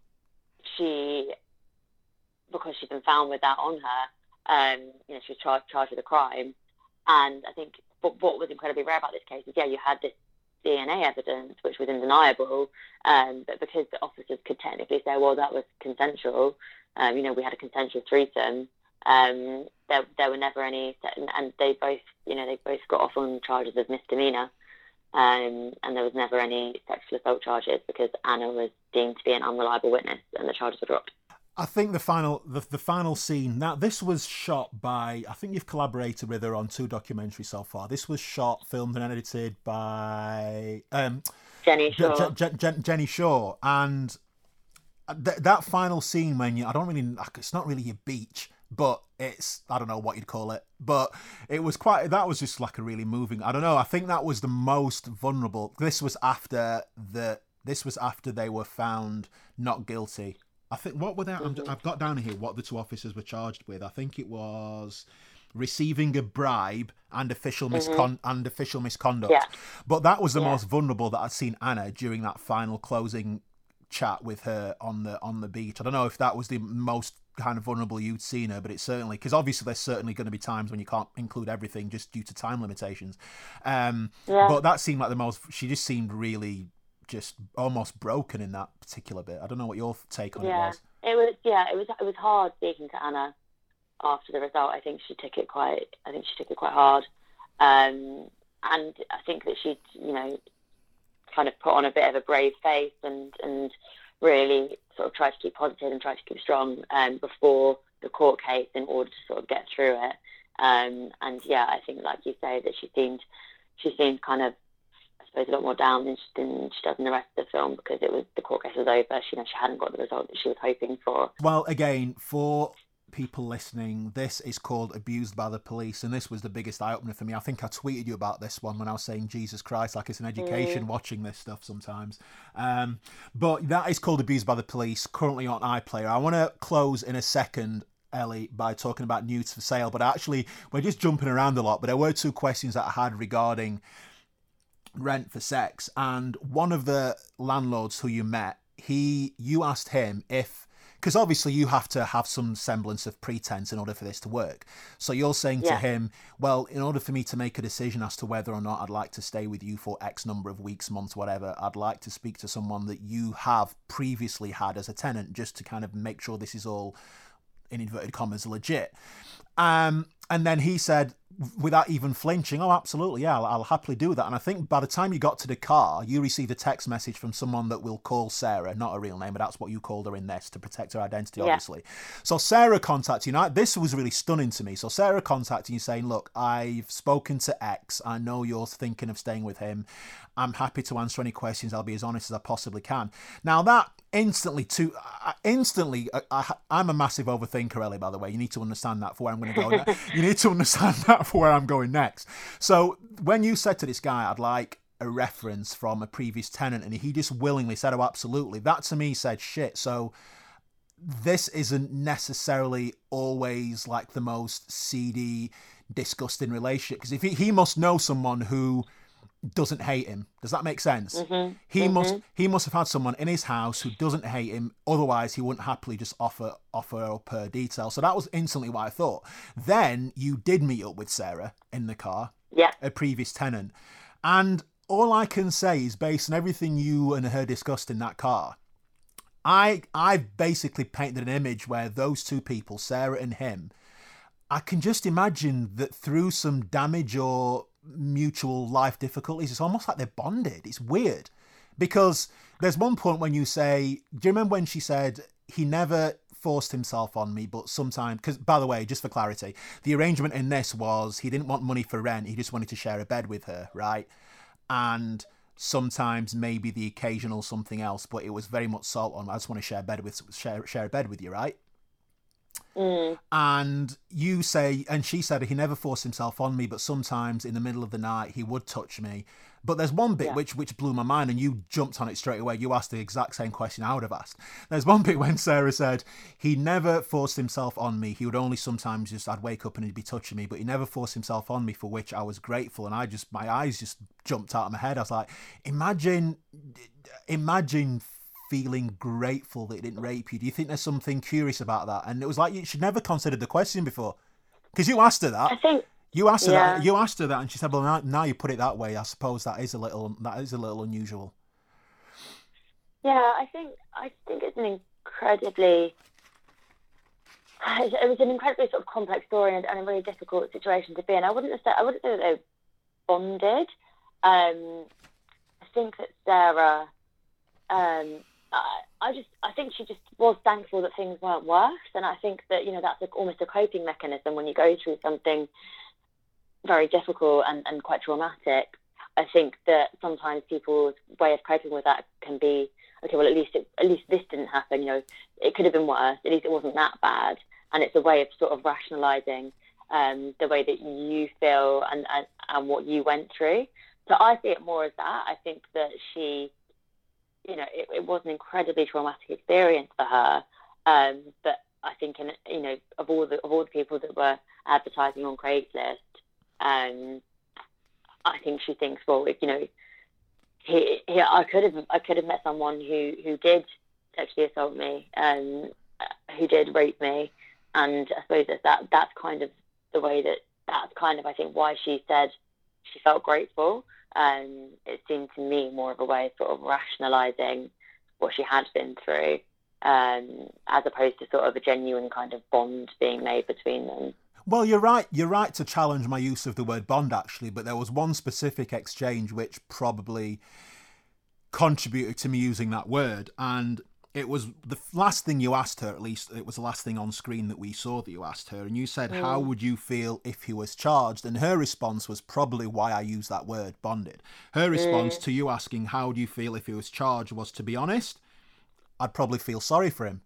she, because she'd been found with that on her, um, you know, she was charged, charged with a crime. And I think what, what was incredibly rare about this case is, yeah, you had this D N A evidence, which was undeniable, um, but because the officers could technically say, well, that was consensual, um, you know, we had a consensual threesome, um, there, there were never any, and they both, you know, they both got off on charges of misdemeanor, um, and there was never any sexual assault charges because Anna was deemed to be an unreliable witness and the charges were dropped. I think the final the, the final scene, now this was shot by, I think you've collaborated with her on two documentaries so far. This was shot, filmed and edited by um, Jenny Shaw. Je, Je, Je, Jenny Shaw. And th- that final scene when you, I don't really, it's not really a beach, but it's, I don't know what you'd call it, but it was quite, that was just like a really moving, I don't know, I think that was the most vulnerable. This was after the, this was after they were found not guilty. I think, what were they? Mm-hmm. I've got down here what the two officers were charged with. I think it was receiving a bribe and official miscon- mm-hmm. and official misconduct. Yeah. But that was the yeah. most vulnerable that I'd seen Anna during that final closing chat with her on the on the beach. I don't know if that was the most kind of vulnerable you'd seen her, but it's certainly, because obviously there's certainly going to be times when you can't include everything just due to time limitations. Um, yeah. But that seemed like the most. She just seemed really. Just almost broken in that particular bit. I don't know what your take on yeah. it was. It was, yeah, it was, it was hard speaking to Anna after the result. I think she took it quite, I think she took it quite hard. Um, and I think that she, you know, kind of put on a bit of a brave face and, and really sort of tried to keep positive and tried to keep strong um, before the court case in order to sort of get through it. Um, and yeah, I think, like you say, that she seemed, she seemed kind of, I suppose, a lot more down than she, than she does in the rest of the film, because it was, the court case was over. She, you know, she hadn't got the result that she was hoping for. Well, again, for people listening, this is called Abused by the Police, and this was the biggest eye-opener for me. I think I tweeted you about this one when I was saying, Jesus Christ, like it's an education mm. watching this stuff sometimes. Um, but that is called Abused by the Police, currently on iPlayer. I want to close in a second, Ellie, by talking about Nudes for Sale, but actually, we're just jumping around a lot, but there were two questions that I had regarding Rent for Sex, and one of the landlords who you met, he you asked him if, because obviously you have to have some semblance of pretense in order for this to work, so you're saying yeah. to him, well, in order for me to make a decision as to whether or not I'd like to stay with you for X number of weeks, months, whatever, I'd like to speak to someone that you have previously had as a tenant, just to kind of make sure this is all, in inverted commas, legit. Um, and then he said, without even flinching. Oh, absolutely, yeah, I'll, I'll happily do that. And I think by the time you got to the car, you received a text message from someone that we'll call Sarah, not a real name, but that's what you called her in this to protect her identity, Yeah. obviously. So Sarah contacted you. Now, this was really stunning to me. So Sarah contacted you saying, look, I've spoken to X. I know you're thinking of staying with him. I'm happy to answer any questions. I'll be as honest as I possibly can. Now, that instantly, to uh, instantly, uh, I, I'm a massive overthinker, Ellie, by the way. You need to understand that for where I'm going to go. Ne- you need to understand that for where I'm going next. So when you said to this guy, I'd like a reference from a previous tenant, and he just willingly said, oh, absolutely. That to me said, shit, so this isn't necessarily always like the most seedy, disgusting relationship. Because if he, he must know someone who doesn't hate him. Does that make sense? Mm-hmm. He mm-hmm. must he must have had someone in his house who doesn't hate him. Otherwise, he wouldn't happily just offer offer up her details. So that was instantly what I thought. Then you did meet up with Sarah in the car, yeah, a previous tenant, and all I can say is based on everything you and her discussed in that car, I I've basically painted an image where those two people, Sarah and him, I can just imagine that through some damage or mutual life difficulties, it's almost like they're bonded. It's weird because there's one point when you say, do you remember when she said he never forced himself on me, but sometimes, because by the way, just for clarity, the arrangement in this was he didn't want money for rent, he just wanted to share a bed with her, right? And sometimes maybe the occasional something else, but it was very much salt on, I just want to share a bed with share, share a bed with you, right? Mm. And you say, and she said he never forced himself on me, but sometimes in the middle of the night he would touch me. But there's one bit yeah. which which blew my mind, and you jumped on it straight away. You asked the exact same question I would have asked. There's one bit when Sarah said he never forced himself on me. He would only sometimes just, I'd wake up and he'd be touching me, but he never forced himself on me, for which I was grateful. And I just, my eyes just jumped out of my head. I was like, imagine, imagine feeling grateful that he didn't rape you. Do you think there's something curious about that? And it was like, you should never considered the question before, because you asked her that. I think you asked her yeah. that. You asked her that, and she said, "Well, now, now you put it that way. I suppose that is a little that is a little unusual." Yeah, I think I think it's an incredibly it was an incredibly sort of complex story and, and a really difficult situation to be in. I wouldn't say I wouldn't say that they were bonded. Um, I think that Sarah. Um, I, I just, I think she just was thankful that things weren't worse, and I think that, you know, that's like almost a coping mechanism when you go through something very difficult and, and quite traumatic. I think that sometimes people's way of coping with that can be, okay, well, at least it, at least this didn't happen. You know, it could have been worse. At least it wasn't that bad, and it's a way of sort of rationalising um, the way that you feel and, and and what you went through. So I see it more as that. I think that she. You know, it, it was an incredibly traumatic experience for her. Um, but I think, in, you know, of all the of all the people that were advertising on Craigslist, um, I think she thinks, well, if, you know, he, he, I could have I could have met someone who, who did sexually assault me, um, who did rape me, and I suppose that, that that's kind of the way that that's kind of I think why she said she felt grateful. Um, it seemed to me more of a way of sort of rationalising what she had been through, um, as opposed to sort of a genuine kind of bond being made between them. Well, you're right. You're right to challenge my use of the word bond, actually, but there was one specific exchange which probably contributed to me using that word, and it was the last thing you asked her, at least it was the last thing on screen that we saw that you asked her, and you said, mm. how would you feel if he was charged? And her response was probably why I use that word, bonded. Her response mm. to you asking, how do you feel if he was charged, was, to be honest, I'd probably feel sorry for him.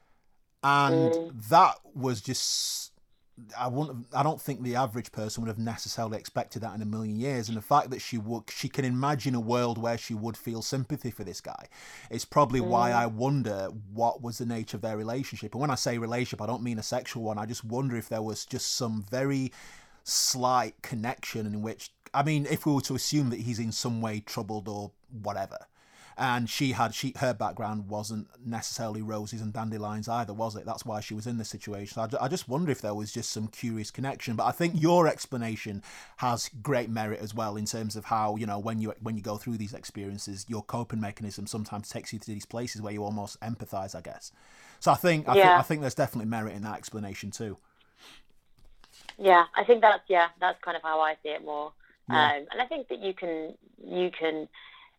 And mm. that was just... I wouldn't. I don't think the average person would have necessarily expected that in a million years. And the fact that she would, she can imagine a world where she would feel sympathy for this guy, is probably mm. why I wonder what was the nature of their relationship. And when I say relationship, I don't mean a sexual one. I just wonder if there was just some very slight connection in which, I mean, if we were to assume that he's in some way troubled or whatever. And she had, she her background wasn't necessarily roses and dandelions either, was it? That's why she was in this situation. I, I just wonder if there was just some curious connection. But I think your explanation has great merit as well in terms of how, you know, when you when you go through these experiences, your coping mechanism sometimes takes you to these places where you almost empathise, I guess. So I think I, yeah. think I think there's definitely merit in that explanation too. Yeah, I think that's yeah, that's kind of how I see it more. Yeah. Um, and I think that you can you can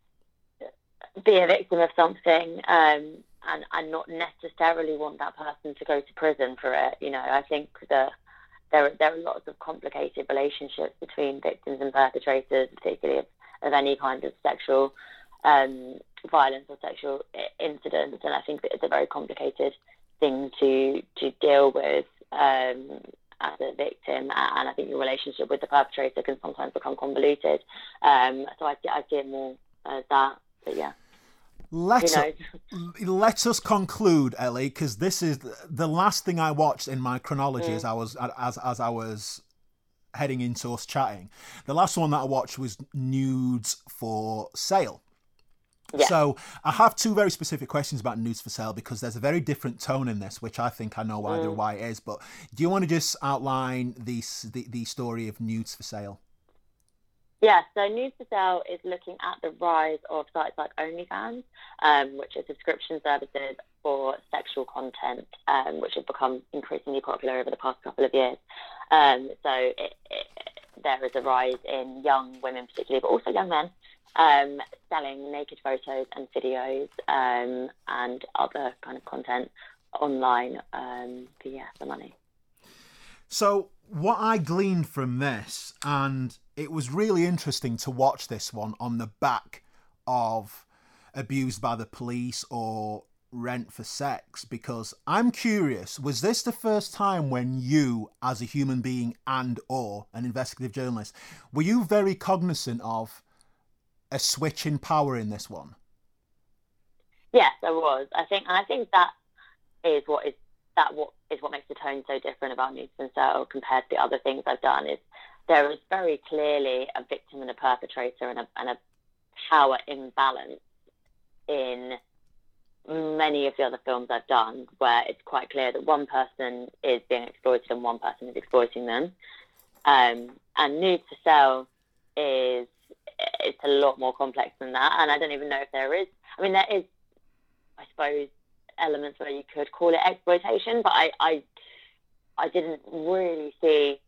be a victim of something um, and and not necessarily want that person to go to prison for it. You know, I think that there there are lots of complicated relationships between victims and perpetrators, particularly of, of any kind of sexual um, violence or sexual incidents, and I think that it's a very complicated thing to to deal with um, as a victim, and I think your relationship with the perpetrator can sometimes become convoluted. Um, so I, I see it more as that. But yeah. Let us, let us conclude, Ellie, because this is the last thing I watched in my chronology mm. as I was as as I was heading into us chatting. The last one that I watched was Nudes for Sale. Yeah. So I have two very specific questions about Nudes for Sale because there's a very different tone in this, which I think I know why, mm. why it is. But do you want to just outline the, the the story of Nudes for Sale? Yeah, so Nudes for Sale is looking at the rise of sites like OnlyFans, um, which are subscription services for sexual content, um, which have become increasingly popular over the past couple of years. Um, so it, it, there is a rise in young women particularly, but also young men, um, selling naked photos and videos um, and other kind of content online um, for, yeah, for money. So what I gleaned from this, and it was really interesting to watch this one on the back of Abused by the Police or Rent for Sex, because I'm curious, was this the first time when you, as a human being and or an investigative journalist, were you very cognizant of a switch in power in this one? Yes, there was. I think, and I think that is what is that what is what makes the tone so different about Nudes for Sale compared to the other things I've done. Is there is very clearly a victim and a perpetrator and a and a power imbalance in many of the other films I've done, where it's quite clear that one person is being exploited and one person is exploiting them. Um, and Nudes for Sale is it's a lot more complex than that, and I don't even know if there is. I mean, there is, I suppose, elements where you could call it exploitation, but I, I, I didn't really see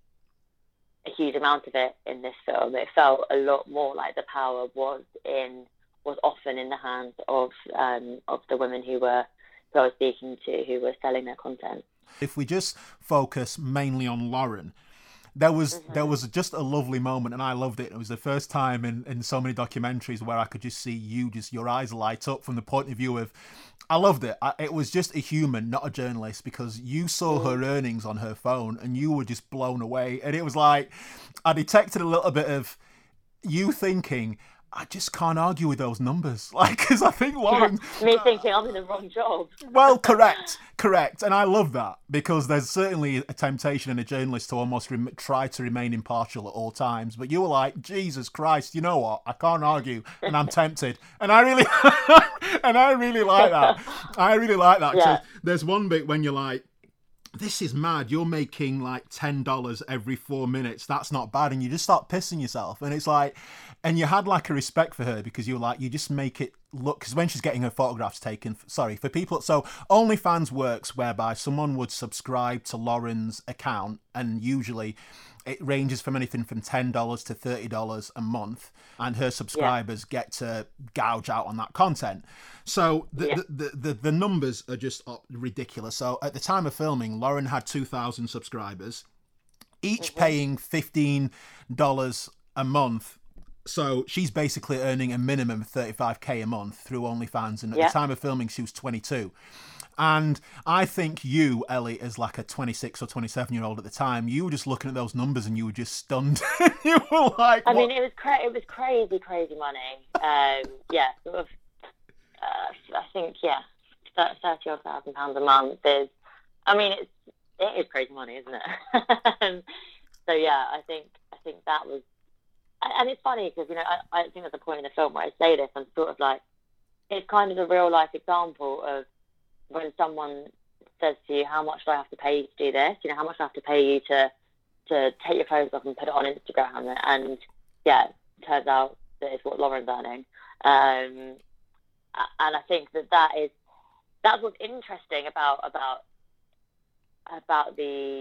a huge amount of it in this film. It felt a lot more like the power was in was often in the hands of um, of the women who were who I was speaking to, who were selling their content. If we just focus mainly on Lauren, there was mm-hmm. there was just a lovely moment, and I loved it. It was the first time in, in so many documentaries where I could just see you, just your eyes light up from the point of view of, I loved it. I, it was just a human, not a journalist, because you saw mm. her earnings on her phone and you were just blown away. And it was like, I detected a little bit of you thinking, I just can't argue with those numbers. Like, because I think Lauren... Yeah, me thinking I'm in the wrong job. Well, correct, correct. And I love that, because there's certainly a temptation in a journalist to almost rem- try to remain impartial at all times. But you were like, Jesus Christ, you know what? I can't argue, and I'm tempted. And I really... and I really like that. I really like that. Yeah. There's one bit when you're like, this is mad. You're making like ten dollars every four minutes. That's not bad. And you just start pissing yourself. And it's like, and you had like a respect for her because you were like, you just make it look, because when she's getting her photographs taken, sorry, for people. So OnlyFans works whereby someone would subscribe to Lauren's account, and usually it ranges from anything from ten dollars to thirty dollars a month, and her subscribers yeah. get to gouge out on that content. So the, yeah. the, the, the, the numbers are just ridiculous. So at the time of filming, Lauren had two thousand subscribers, each mm-hmm. paying fifteen dollars a month. So she's basically earning a minimum of thirty-five K a month through OnlyFans. And at yeah. the time of filming, she was twenty-two. And I think you, Ellie, as like a twenty-six or twenty-seven year old at the time, you were just looking at those numbers and you were just stunned. You were like, I what? mean, it was cra- it was crazy, crazy money. Um, yeah, sort of. Uh, I think yeah, thirty odd thousand pounds a month is. I mean, it's it is crazy money, isn't it? So yeah, I think I think that was, and it's funny because you know I, I think there's a point in the film where I say this. I'm sort of like, it's kind of a real life example of when someone says to you, how much do I have to pay you to do this? You know, how much do I have to pay you to to take your clothes off and put it on Instagram? And yeah, it turns out that it's what Lauren's earning. Um, and I think that that is, that's what's interesting about, about, about the,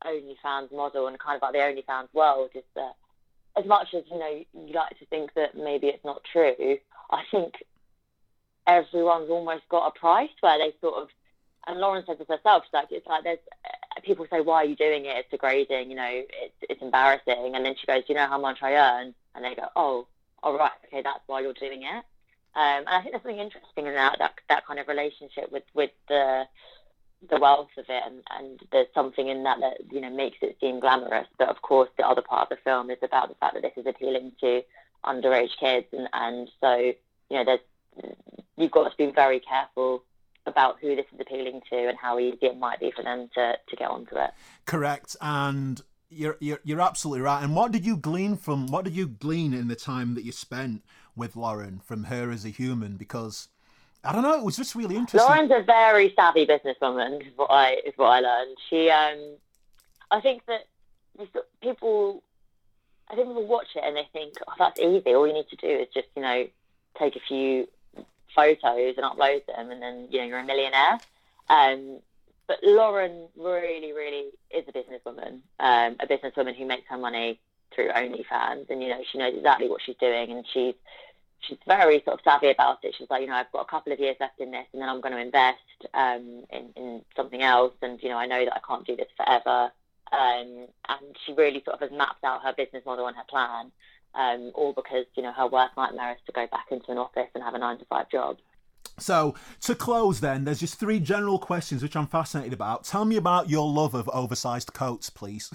OnlyFans model and kind of like the OnlyFans world is that as much as, you know, you like to think that maybe it's not true, I think everyone's almost got a price where they sort of, and Lauren said this herself, she's like, it's like there's, people say, why are you doing it? It's degrading, you know, it's, it's embarrassing. And then she goes, do you know how much I earn? And they go, oh, all right, okay, that's why you're doing it. Um, and I think there's something interesting in that, that, that kind of relationship with, with the the wealth of it, and, and there's something in that that, you know, makes it seem glamorous. But of course, the other part of the film is about the fact that this is appealing to underage kids, and, and so, you know, there's you've got to be very careful about who this is appealing to and how easy it might be for them to, to get onto it. Correct, and you're, you're you're absolutely right. And what did you glean from what did you glean in the time that you spent with Lauren from her as a human? Because I don't know, it was just really interesting. Lauren's a very savvy businesswoman, is what I is what I learned. She, um, I think that people, I think people watch it and they think, oh, that's easy. All you need to do is just, you know, take a few photos and upload them, and then, you know, you're a millionaire. Um, but Lauren really, really is a businesswoman, um, a businesswoman who makes her money through OnlyFans, and, you know, she knows exactly what she's doing, and she's she's very sort of savvy about it. She's like, you know, I've got a couple of years left in this, and then I'm going to invest um, in, in something else, and, you know, I know that I can't do this forever. Um, and she really sort of has mapped out her business model and her plan, um, all because, you know, her worst nightmare is to go back into an office and have a nine to five job. So, to close then, there's just three general questions which I'm fascinated about. Tell me about your love of oversized coats, please.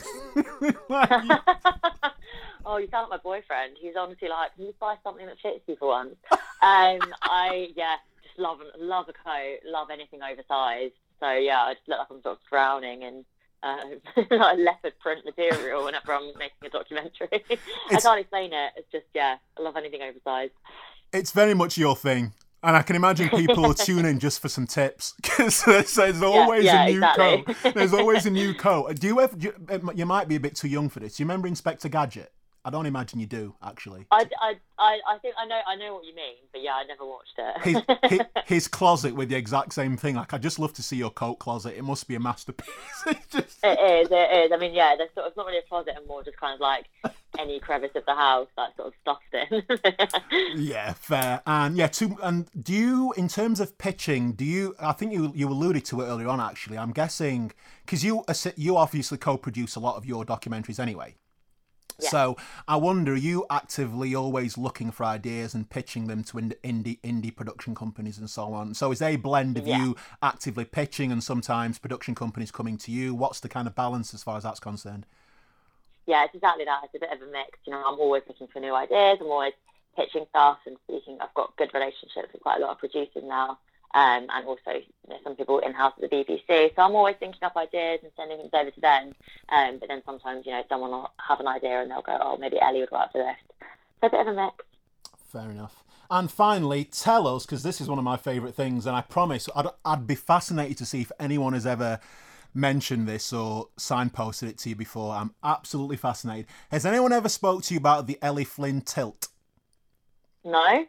Oh, you sound like my boyfriend. He's honestly like, can you buy something that fits you for once? um, I, yeah, just love love a coat, love anything oversized. So, yeah, I just look like I'm sort of drowning in uh, like leopard print material whenever I'm making a documentary. I can't explain it. It's just, yeah, I love anything oversized. It's very much your thing. And I can imagine people tune in just for some tips, because there's always yeah, yeah, a new exactly. coat. There's always a new coat. Do you ever? Do you, you might be a bit too young for this. Do you remember Inspector Gadget? I don't imagine you do, actually. I, I, I, I think I know I know what you mean, but yeah, I never watched it. his, his, his closet with the exact same thing. Like, I'd just love to see your coat closet. It must be a masterpiece. It's just... It is, it is. I mean, yeah, there's sort of, it's not really a closet and more just kind of like any crevice of the house that's sort of stuffed in. Yeah, fair. And yeah, to, and do you, in terms of pitching, do you, I think you you alluded to it earlier on, actually. I'm guessing, because you, you obviously co-produce a lot of your documentaries anyway. Yeah. So I wonder, are you actively always looking for ideas and pitching them to indie indie production companies and so on? So is there a blend of yeah. you actively pitching and sometimes production companies coming to you? What's the kind of balance as far as that's concerned? Yeah, it's exactly that. It's a bit of a mix. You know, I'm always looking for new ideas. I'm always pitching stuff and speaking. I've got good relationships with quite a lot of producers now. Um, and also, you know, some people in-house at the B B C. So I'm always thinking up ideas and sending them over to them. Um, but then sometimes, you know, someone will have an idea and they'll go, oh, maybe Ellie would work for this. So a bit of a mix. Fair enough. And finally, tell us, because this is one of my favourite things, and I promise I'd, I'd be fascinated to see if anyone has ever mentioned this or signposted it to you before. I'm absolutely fascinated. Has anyone ever spoke to you about the Ellie Flynn tilt? No.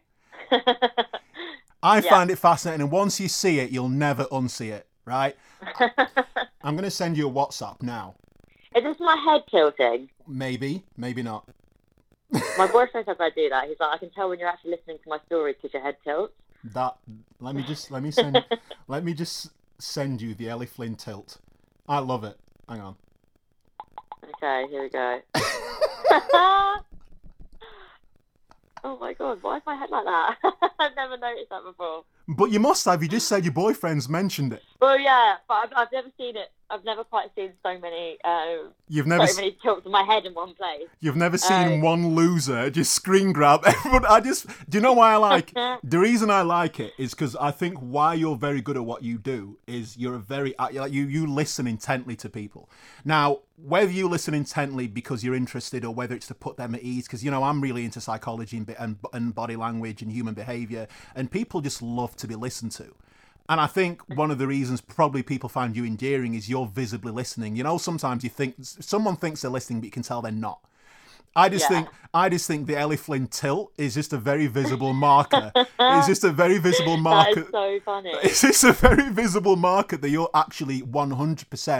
I yeah. find it fascinating, and once you see it, you'll never unsee it, right? I'm going to send you a WhatsApp now. Is this my head tilting? Maybe, maybe not. My boyfriend says I do that. He's like, I can tell when you're actually listening to my stories because your head tilts. That, let me just, let me send, let me just send you the Ellie Flynn tilt. I love it. Hang on. Okay, here we go. Oh my God, why is my head like that? I've never noticed that before. But you must have. You just said your boyfriend's mentioned it. Well, yeah, but I've, I've never seen it. I've never quite seen so many. Uh, You've never so many tilts of my head in one place. You've never seen um, one loser just screen grab everyone. I just. Do you know why I like? The reason I like it is because I think why you're very good at what you do is you're a very like you you listen intently to people. Now, whether you listen intently because you're interested or whether it's to put them at ease, because you know I'm really into psychology and and, and body language and human behaviour, and people just love to be listened to. And I think one of the reasons probably people find you endearing is you're visibly listening. You know, sometimes you think someone thinks they're listening, but you can tell they're not. I just yeah. think I just think the Ellie Flynn tilt is just a very visible marker. It's just a very visible marker. That is so funny. It's just a very visible marker that you're actually one hundred percent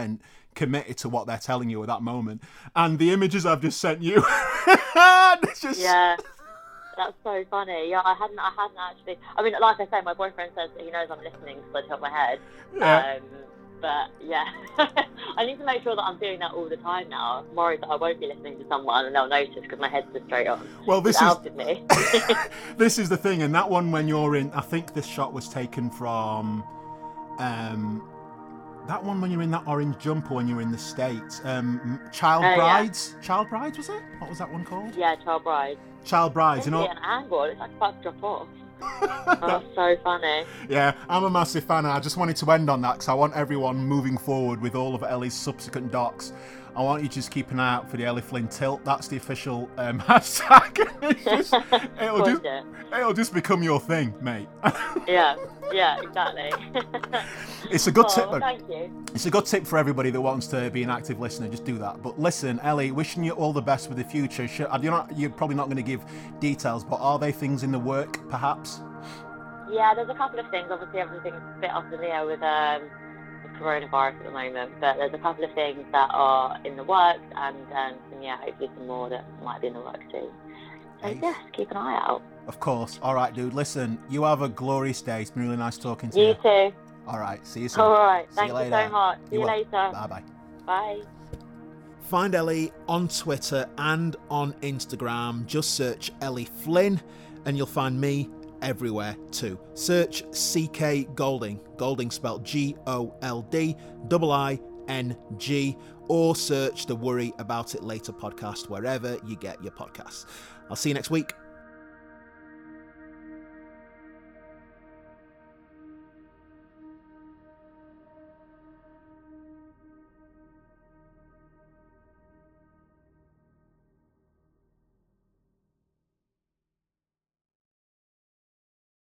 committed to what they're telling you at that moment. And the images I've just sent you, it's just... Yeah. That's so funny. Yeah, I hadn't, I hadn't actually. I mean, like I say, my boyfriend says that he knows I'm listening because I tilt my head. Yeah. Um, but yeah, I need to make sure that I'm doing that all the time now. I'm worried that I won't be listening to someone and they'll notice because my head's just straight on. Well, this it's is out of me. This is the thing, and that one when you're in. I think this shot was taken from. Um, that one when you're in that orange jumper when you're in the States. Um, Child Oh, Brides. Child Brides was it? What was that one called? Yeah, Child Bride. Child Brides, you know. An angle. It's like about to drop off. Oh, so funny. Yeah, I'm a massive fan, and I just wanted to end on that because I want everyone moving forward with all of Ellie's subsequent docs. I want you to just keep an eye out for the Ellie Flynn tilt. That's the official um, hashtag. It's just, it'll just it. it'll just become your thing, mate. Yeah, yeah, exactly. It's a good oh, tip. well, thank you. It's a good tip for everybody that wants to be an active listener. Just do that. But listen, Ellie, wishing you all the best with the future. You're not, you're probably not going to give details, but are there things in the work, perhaps? Yeah, there's a couple of things. Obviously, everything's a bit up in the air with um, with coronavirus at the moment, but there's a couple of things that are in the works, and um, some, yeah, hopefully some more that might be in the works too. So Hey. yes, keep an eye out. Of course. All right, dude. Listen, you have a glorious day. It's been really nice talking to you. You too. All right. See you soon. All right. See Thank you you, later. so much. See You're you welcome. later. Bye-bye. Bye. Find Ellie on Twitter and on Instagram. Just search Ellie Flynn and you'll find me everywhere too. Search C K Golding, Golding spelled G O L D I I N G, or search the Worry About It Later podcast wherever you get your podcasts. I'll see you next week.